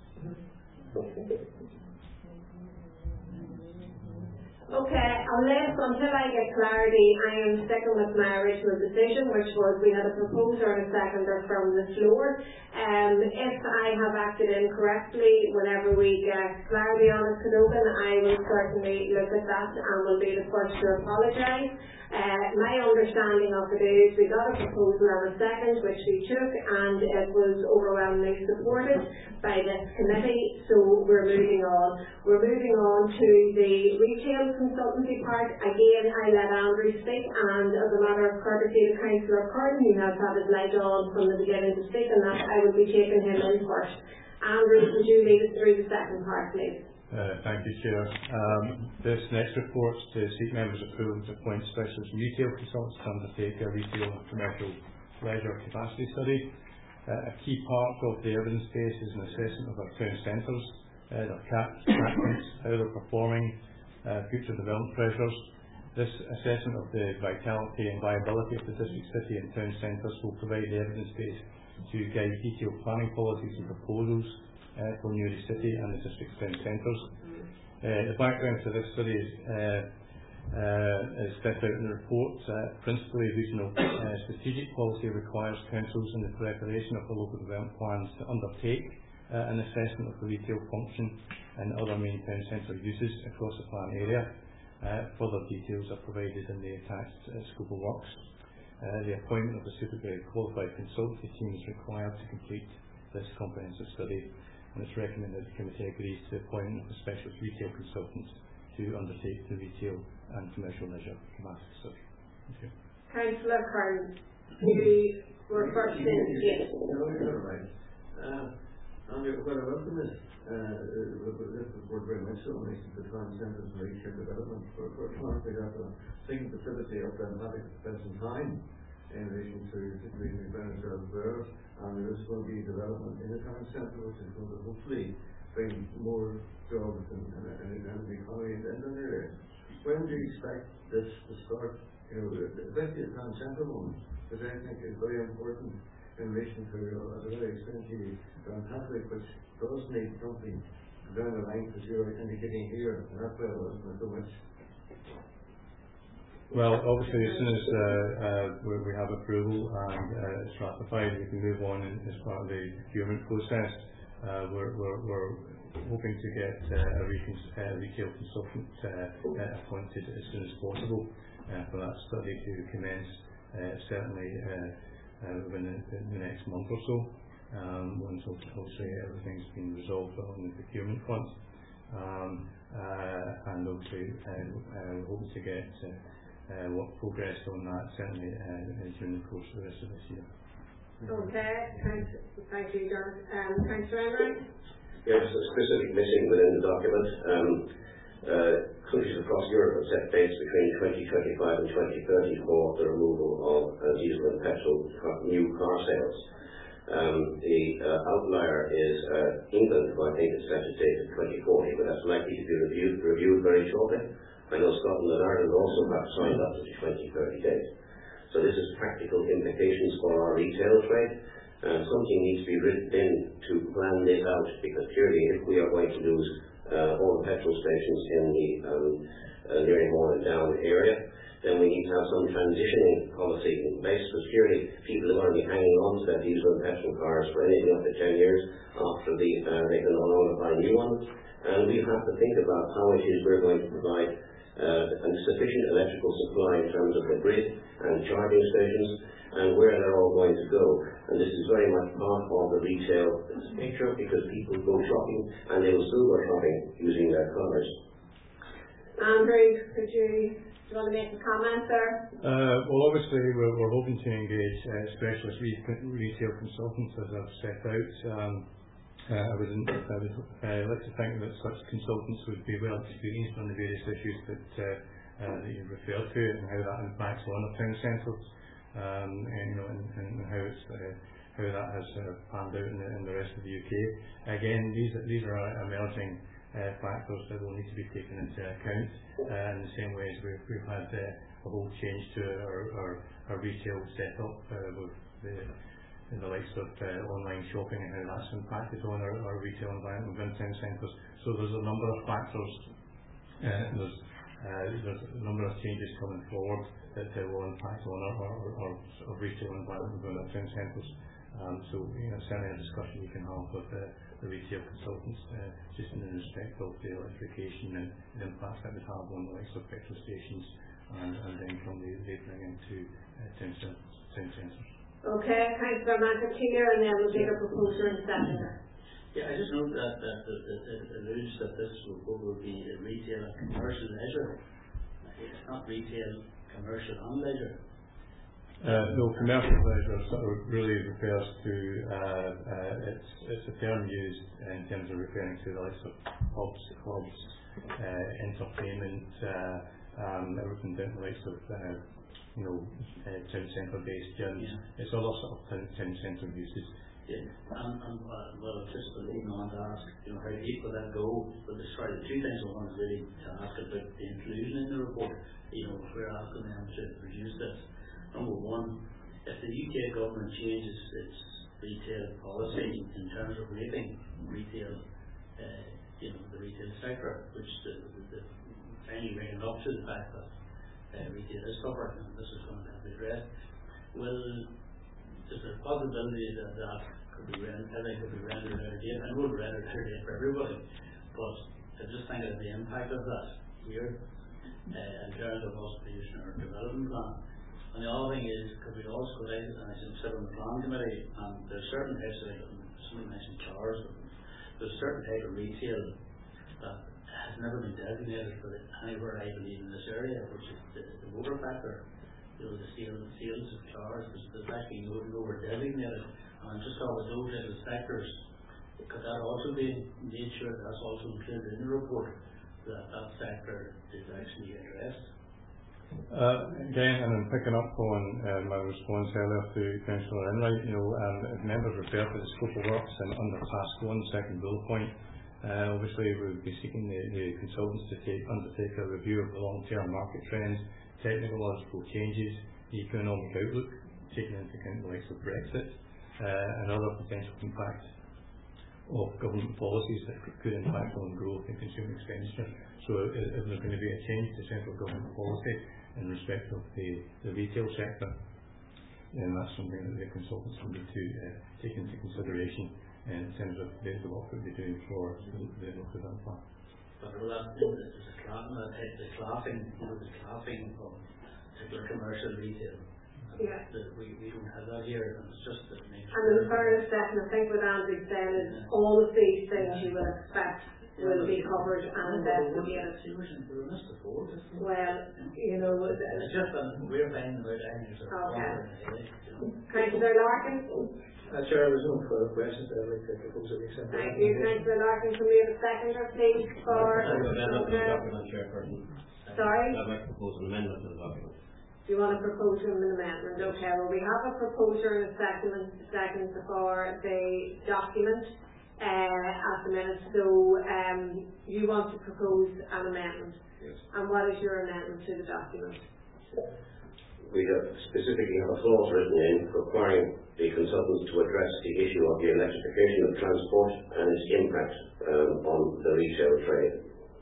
Okay, unless until I get clarity, I am sticking with my original decision, which was we had a proposer and a seconder from the floor. Um, if I have acted incorrectly, whenever we get clarity on it, Cadogan, I will certainly look at that and will be the first to apologise. Uh, my understanding of it is we got a proposal and a second, which we took, and it was overwhelmingly supported by this committee, so we're moving on. We're moving on to the retail consultancy part. Again, I let Andrew speak, and as a matter of courtesy to Councillor Curran, who has had his light on from the beginning to speak, and that I will be taking him in first. Andrew, would you lead us through the second part, please? Uh, thank you, Chair. Um, this next report to seek members' approval to appoint specialist retail consultants to undertake a retail and commercial leisure capacity study. Uh, a key part of the evidence base is an assessment of our town centres, uh, their catchments, how they're performing, uh, future development pressures. This assessment of the vitality and viability of the district, city and town centres will provide the evidence base to guide detailed planning policies and proposals Uh, for Newry City and the district's town centres. Uh, the background to this study is, uh, uh, is set out in the report. Uh, principally, regional uh, strategic policy requires councils in the preparation of the local development plans to undertake uh, an assessment of the retail function and other main town centre uses across the plan area. Uh, further details are provided in the attached uh, scope of works. Uh, the appointment of a suitably qualified consultancy team is required to complete this comprehensive study, and it's recommended the committee agrees to the appointment of a specialist retail consultant to undertake the retail and commercial leisure capacity study. Thank you. Councillor Curran, you were first in. Yes. No, you're right. Uh, and what I welcome this, uh, this report very much so makes the town centres and retail development for, for trying to have a thing facility up there and having to spend some time in relation to the benefit of there. And there is going to be development in the town centre, which is going to hopefully bring more jobs and, and, and, and the economy in that area. When do you expect this to start? You know, especially the town centre one, because I think is very important in relation to, uh, as a very expensive Grand Catholic, which does need something down the line, as you're indicating here, and that's why I was so much. Well, obviously, as soon as uh, uh, we, we have approval and uh, it's ratified, we can move on in, as part of the procurement process. Uh, we're, we're, we're hoping to get uh, a retail, uh, retail consultant uh, uh, appointed as soon as possible uh, for that study to commence, uh, certainly uh, uh, within the, the next month or so, um, once obviously everything's been resolved on the procurement front. Um, uh, and obviously, uh, uh, we're hoping to get uh, Uh, what progress on that certainly uh, during the course of the rest of this year. Okay, thanks, thank you, John. Um, thanks very much. Yes, a specific missing within the document. Um, uh, countries across Europe have set dates between twenty twenty-five and twenty thirty for the removal of uh, diesel and petrol car, new car sales. Um, the uh, outlier is uh, England, who I think is set a date of twenty forty, but that's likely to be reviewed, reviewed very shortly. I know Scotland and Ireland also have signed up to the twenty thirty date. So this has practical implications for our retail trade. Uh, something needs to be written in to plan this out, because clearly if we are going to lose uh, all the petrol stations in the um, uh, Nearymore and Down area, then we need to have some transitioning policy in place, because clearly people are going to be hanging on to their diesel and petrol cars for anything up to ten years after the, uh, they can no longer buy new ones. And we have to think about how it is we're going to provide Uh, and sufficient electrical supply in terms of the grid and charging stations and where they're all going to go. And this is very much part of the retail picture, because people go shopping and they will still go shopping using their cars. Andrew, could you, do you want to make a comment there? Uh, well, obviously we're, we're hoping to engage uh, specialist re retail consultants, as I've set out. Um, Uh, I would, I would uh, like to think that such consultants would be well experienced on the various issues that, uh, uh, that you've referred to, and how that impacts on the town centres, um, and, you know, and, and how it's uh, how that has uh, panned out in the, in the rest of the U K. Again, these these are emerging uh, factors that will need to be taken into account. Uh, in the same way as we've we've had uh, a whole change to our our, our retail setup uh, with the the likes of uh, online shopping and how that's impacted on our, our retail environment within town centres. So there's a number of factors, uh, there's, uh, there's a number of changes coming forward that uh, will impact on our, our, our, our retail environment within our town centres. Um, so, you know, certainly a discussion we can have with uh, the retail consultants, uh, just in respect of the electrification and the impacts that would have on the likes of petrol stations and, and then from the they bring into uh, town centres. Okay, thanks very much, Peter, and then we'll take a proposal in a second. Yeah, I just note that that it alludes that this will, will be retail and commercial leisure. It's not retail, commercial and leisure. Uh, no, commercial leisure sort of really refers to, uh, uh, it's, it's a term used in terms of referring to the likes of pubs, clubs, uh, entertainment, uh, um, everything down the likes of, uh, you know, uh, town centre based gyms. Yeah. It's other sort of town, town centre uses. Yeah, and, and uh, well, just leading on to ask, you know, how deep will that go? But there's sorry, the two things I want to really to ask about the inclusion in the report. You know, if we're asking them to reduce this. Number one, if the U K government changes its retail policy in terms of rating retail, uh, you know, the retail sector, which the, the, the finally bringing up to the fact that uh, retail is covered, and this is going to have to be addressed, will is there a possibility that that could be rendered, I think could be rendered out of date? I know it's rendered out of date for everybody, but I just think of the impact of that here uh, in terms of us producing our development plan. And the other thing is, because we also go out, and I sit on the plan committee, and there's certain types of, somebody mentioned cars, but there's a certain type of retail that has never been designated for anywhere, I believe, in this area, which is the, the motor factor. You know, the sales, sales of cars, there's, there's actually no, nowhere designated. And just how with those types of sectors, could that also be made sure that that's also included in the report, that that sector is actually addressed? Uh, again, and I'm picking up on uh, my response earlier to Councillor Enright, you know, um, if members refer to the scope of works and under task one, second bullet point, uh, obviously we would be seeking the, the consultants to take, undertake a review of the long-term market trends, technological changes, the economic outlook, taking into account the likes of Brexit, uh, and other potential impacts of government policies that could impact on growth and consumer expenditure. So if, if there's going to be a change to central government policy in respect of the, the retail sector, then that's something that the consultants will need to uh, take into consideration in terms of the, the work that they're doing for the, the local development plan. But will that mean that there's a classing, the classing, you know, the classing of particular commercial retail? Yeah. The, we, we don't have that here, and it's just that nature. And in fairness, Stephen, I think what Andrew's saying is yeah. all of these things you will expect will be covered and investigated. Well, you know, it's just that we're paying about any sort of okay. Councillor Larkin? Uh, Chair, there's no further questions. I'd like to propose that we accept. Thank you, Councillor Larkin. Can we have a seconder, please, for... Sorry? I'd like to propose an amendment to the document. Do you want to propose an amendment? Okay, well, we have a proposer and a second, second for the document. Uh, at the minute, so um, you want to propose an amendment. Yes. And what is your amendment to the document? We have specifically have a clause written in requiring the consultants to address the issue of the electrification of transport and its impact um, on the retail trade.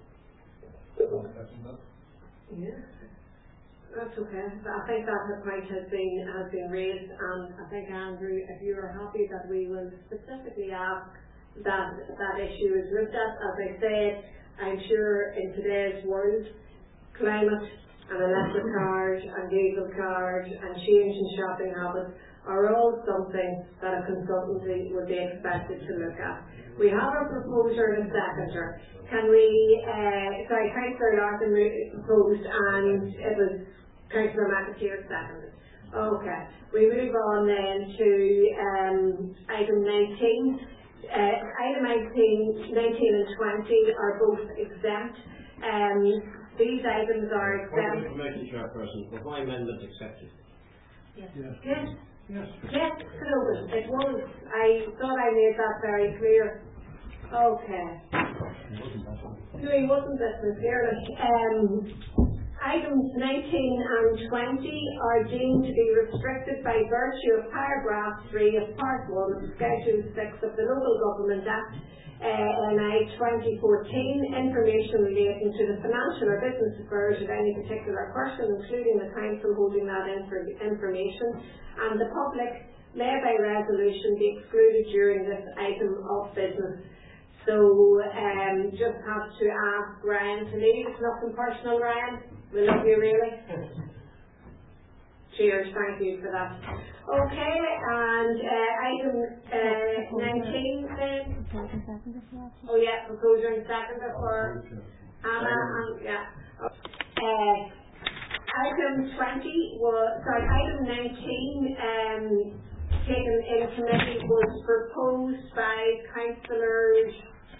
Yeah, that's okay. I think that point has been has been raised, and I think, Andrew, if you are happy that we will specifically ask that that issue is looked at. As I said, I'm sure in today's world, climate and electric cars and diesel cars and change in shopping habits are all something that a consultancy would be expected to look at. We have a proposer and a seconder. Can we, uh, sorry, Councillor Larkin proposed and it was Councillor McAteer seconded. Okay, we move on then to um, item nineteen. Uh, item nineteen, nineteen and twenty are both exempt. Um, these items are exempt. Information, Chairperson, was my amendment accepted? Yes. Yes. Yes. Yes. Yes, Slogan. It was. I thought I made that very clear. Okay. No, he wasn't listening clearly. Um, items nineteen and twenty are deemed to be restricted by virtue of paragraph three of part one of Schedule six of the Local Government Act uh, N I twenty fourteen, information relating to the financial or business affairs of any particular person, including the council holding that infor- information, and the public may by resolution be excluded during this item of business. So, um, just have to ask Ryan to leave. It's nothing personal, Ryan. We love you, really. Cheers, thank you for that. Okay, and uh, item uh, nineteen then. Oh yeah, proposer and seconder for Anna, and yeah. Uh, item twenty was, sorry, item nineteen, um, taken in committee was proposed by councillors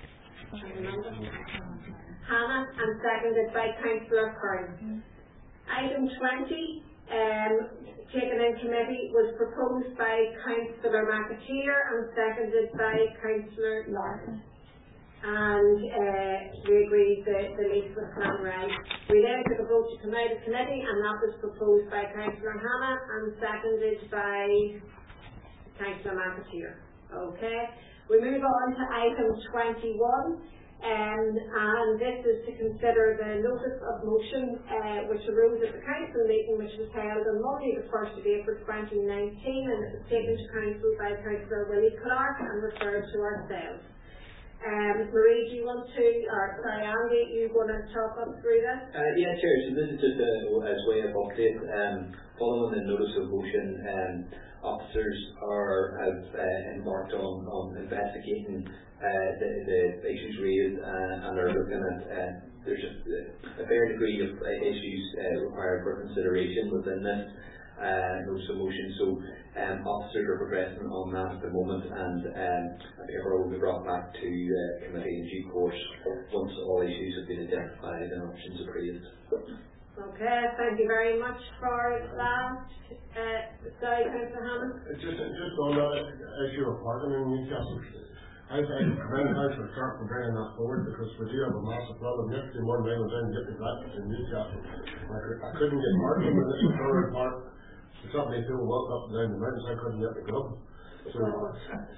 Hannah and seconded by councillor Kern. Item twenty, um, taken in committee was proposed by councillor McAteer and seconded by councillor Larkin. And uh, we agreed that the lease was plan right. We then took a vote to come out of committee, and that was proposed by councillor Hannah and seconded by councillor McAteer. Okay. We move on to item twenty-one, um, and this is to consider the notice of motion uh, which arose at the council meeting which was held on Monday the first of April twenty nineteen, and it was taken to council by councillor Willie Clark and referred to ourselves. Um, Marie, do you want to, or sorry Andy, are you going to talk us through this? Uh, yeah, Chair, so this is just a, as way of update. Um, following the notice of motion, um, officers are have uh, embarked on, on investigating uh, the, the issues raised uh, and are looking at uh, there's just a fair degree of uh, issues uh, required for consideration within this uh, notice of motion. So um, officers are progressing on that at the moment, and um, a paper will be brought back to uh, committee in due course once all issues have been identified and options appraised. Okay, thank you very much for that. Uh, sorry, Councillor Hammond. Just, just on that issue of parking in Newcastle, I think commend Councillor Clark for bringing that forward, because we do have a massive problem. Yesterday morning I went down and get the breakfast in Newcastle. I, could, I couldn't get parking in this third park. Somebody who walked up and down the mountains, I couldn't get the club. So, you're off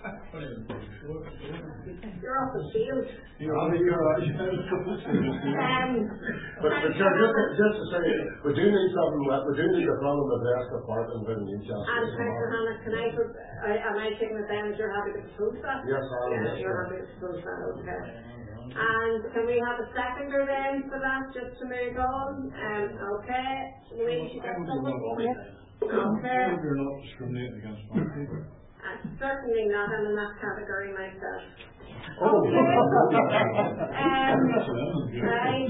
the field. You're on the garage. um, but but sure, just, just to say, we do need something. We do need a problem addressed for parking in Newcastle. And Councillor Hannah, can I, uh, am I taking it down that you're happy to propose that? Yes, I am. Yes, you're happy to propose that. Okay. And can we have a seconder then for that, just to move on? Um, okay. Louise, you got something? Yes. Okay. You're not discriminating against black people. Uh, certainly not. I'm in that category myself. Oh. Okay. um, right.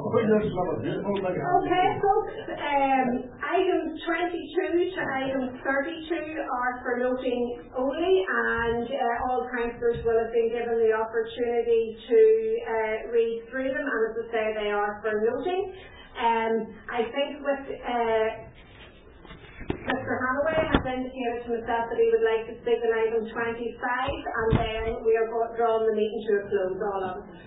Okay, folks. Um, items twenty-two to item thirty-two are for noting only, and uh, all councillors will have been given the opportunity to uh, read through them, and as I say, they are for noting. Um, I think with uh, Mister Holloway has indicated to myself that he would like to speak on item twenty-five, and then we are drawing the meeting to a close, all of us.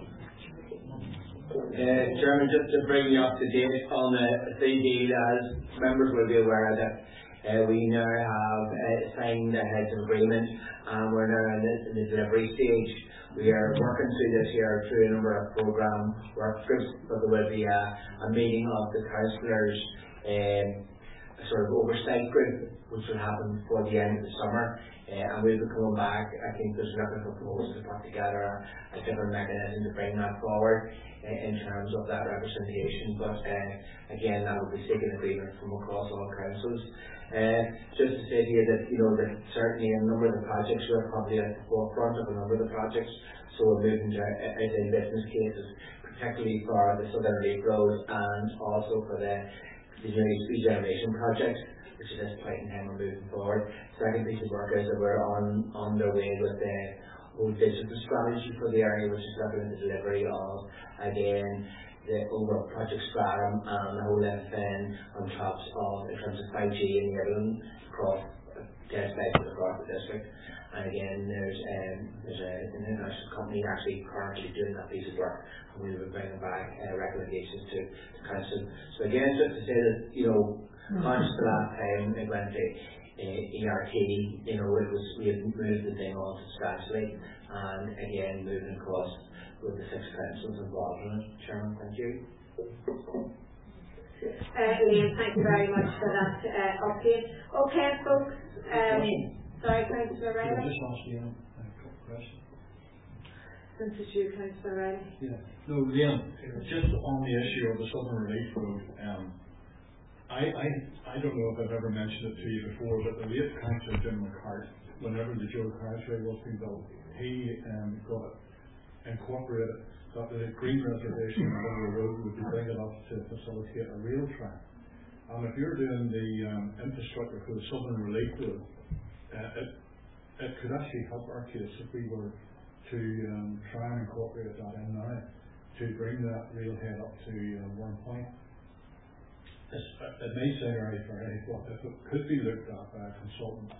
Uh, Chairman, just to bring you up to date on the C D, as members will be aware that uh, we now have uh, signed a heads of agreement, and we're now in the, in the delivery stage. We are working through this year through a number of programme work groups, but there will be a, a meeting of the councillors, um, sort of oversight group, which will happen before the end of the summer, uh, and we'll be coming back. I think there's nothing proposed to put together a, a different mechanism to bring that forward uh, in terms of that representation, but uh, again, that will be seeking agreement from across all councils. Uh, just to say to you that, you know, that certainly a number of the projects we're probably at the forefront of a number of the projects, so we're moving to uh, in business cases, particularly for the Southern Lake Road and also for the the regeneration project, which at this point in time we're moving forward. Second piece of work is that we're on on the way with the whole digital strategy for the area, which is looking at the delivery of, again, the overall project stratum and the whole F N on tops of, in terms of five G enabling across test sites across the district. And again, there's um, there's a, an international company actually currently doing that piece of work, and we will be bringing back uh, recommendations to the council. So again, just to say that, you know, conscious the last time it went to uh, E R T, you know, it was we had moved the thing on substantially, and again moving across with the six councils involved in it. Chairman, thank you. Uh, Liam, thank you very much for that uh, update. Okay, folks. Um, sorry, Councillor Riley. Can I just ask Liam a couple of questions? Since it's you, Councillor Riley. Yeah. No, Liam, just on the issue of the Southern Relief Road, um, I, I, I don't know if I've ever mentioned it to you before, but the late Councillor Jim McCart, whenever the Joe Carriageway was being built, he um, got it incorporated that the green reservation on the road would be big enough to facilitate a rail track. And if you're doing the um, infrastructure for the Southern Relief Road, uh, it, it could actually help our case if we were to um, try and incorporate that in now to bring that railhead up to uh, one point. It's, it may sound very very, but if it could be looked at by a consultant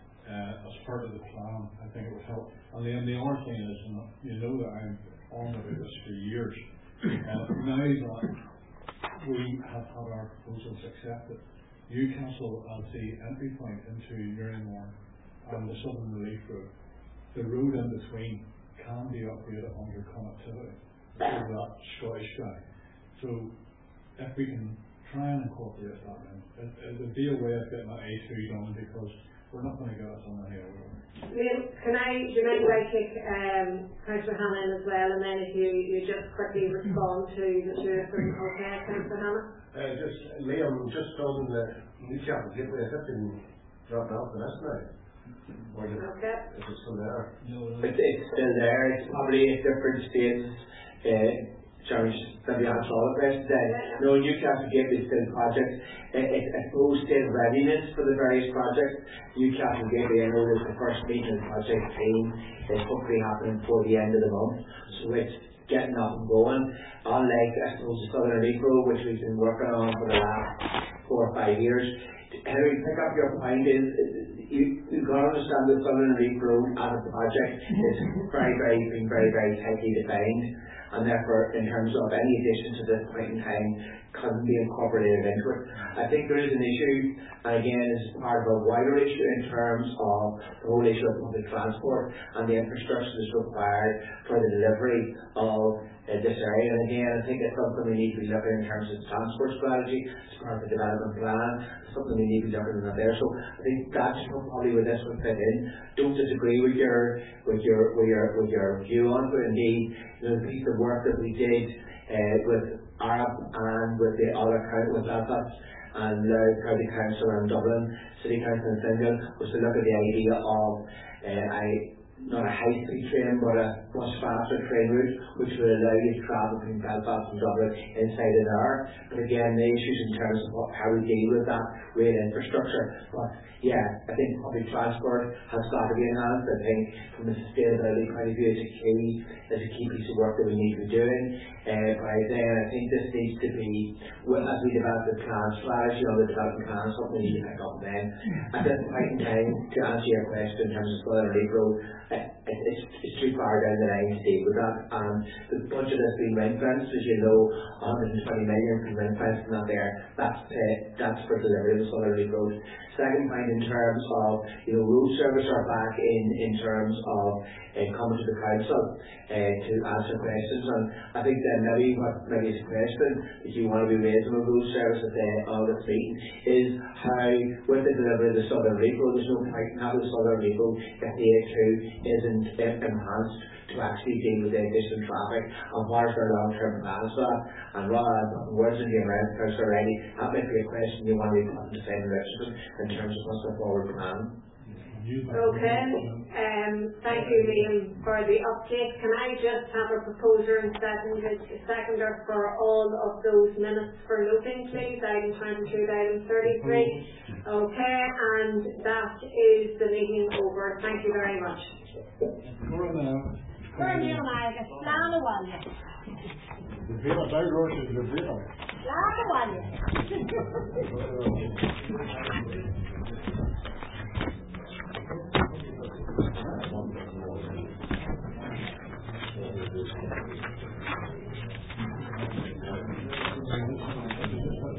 uh, as part of the plan, I think it would help. And then the other thing is, and you know that I'm on about this for years, uh, now that we have had our proposals accepted, Newcastle as the entry point into Newry-Moore and the Southern Relief Road, the road in between can be upgraded under connectivity through that Scottish guy. So if we can try and incorporate that in, it, it would be a way of getting that A two done, because we're not going to get us on any other way. Liam, can I, do you mind if I kick um, Councillor Hanna in as well, and then if you, you just quickly respond to the two of them, okay, Councillor Hanna? Uh, just, Liam, just on the Newcastle Gateway, has that been dropped off the list now? Or is it, okay. Is it still there? It's, it's still there, it's probably at different stages. Uh, Sorry, maybe I'll answer all the questions then. No, Newcastle Gateway is still a project. It, it, it goes state of readiness for the various projects. Newcastle Gateway, I know there's the first meeting of the project team is hopefully happening before the end of the month. So it's getting up and going. Unlike, I suppose, the Southern Relief Road, which we've been working on for the last four or five years. Henry, pick up your point is, you, you've got to understand the Southern Relief Road as a project is very, very, being very, very tightly defined. And therefore, in terms of any addition to this point in time, couldn't be incorporated into it. I think there is an issue, and again, this is part of a wider issue in terms of the whole issue of public transport and the infrastructure that's required for the delivery of uh, this area. And again, I think it's something we need to be looking in terms of the transport strategy, as part of the development plan, something we need to be looking at there. So I think that's probably where this would fit in. Don't disagree with your with your with your with your view on it. Indeed, you know, the piece of work that we did uh, with Arab and with the other with Belfast and Louth County Council and Dublin City Council and Fingal was to look at the idea of uh, I not a high-speed train, but a much faster train route, which will allow you to travel between Belfast and Dublin inside an hour. But again, the issues in terms of what, how we deal with that rail infrastructure. But yeah, I think public transport has got to be enhanced. I think from a sustainability point of view, it's a key, it's a key piece of work that we need to be doing. Uh, but then I think this needs to be, well, as we develop the plan strategy or the development plan, something we need to pick up then. At this point in time, to answer your question in terms of Southern Relief Road, uh, it, it's, it's too far down the line to deal with that. And the budget has been ring fenced, as you know, one hundred twenty million has been ring fenced, not there. That's uh, that's for delivery of the Southern Relief Road. Second point, in terms of, you know, road service are back in in terms of uh, coming to the council uh, to answer questions, and I think then maybe what maybe is a question that you want to be raising with road service at the on this meeting is how, with the delivery of the Southern Relief Road, there's no point in having the Southern Relief Road if the A two isn't uh, enhanced to actually deal with the additional traffic, and what is their long-term plans for that. And rather than putting words into your mouth, because already that might be a question you want to be putting to Simon Richardson in terms of what's the forward plan. Okay, um, thank you, Liam, for the update. Can I just have a proposer and seconder, seconder for all of those minutes for noting, please? Item twenty-two, item thirty-three. Okay, and that is the meeting over. Thank you very much. Where are you and I? It's down the one. The Villa, I wrote it, the Villa. Down the one.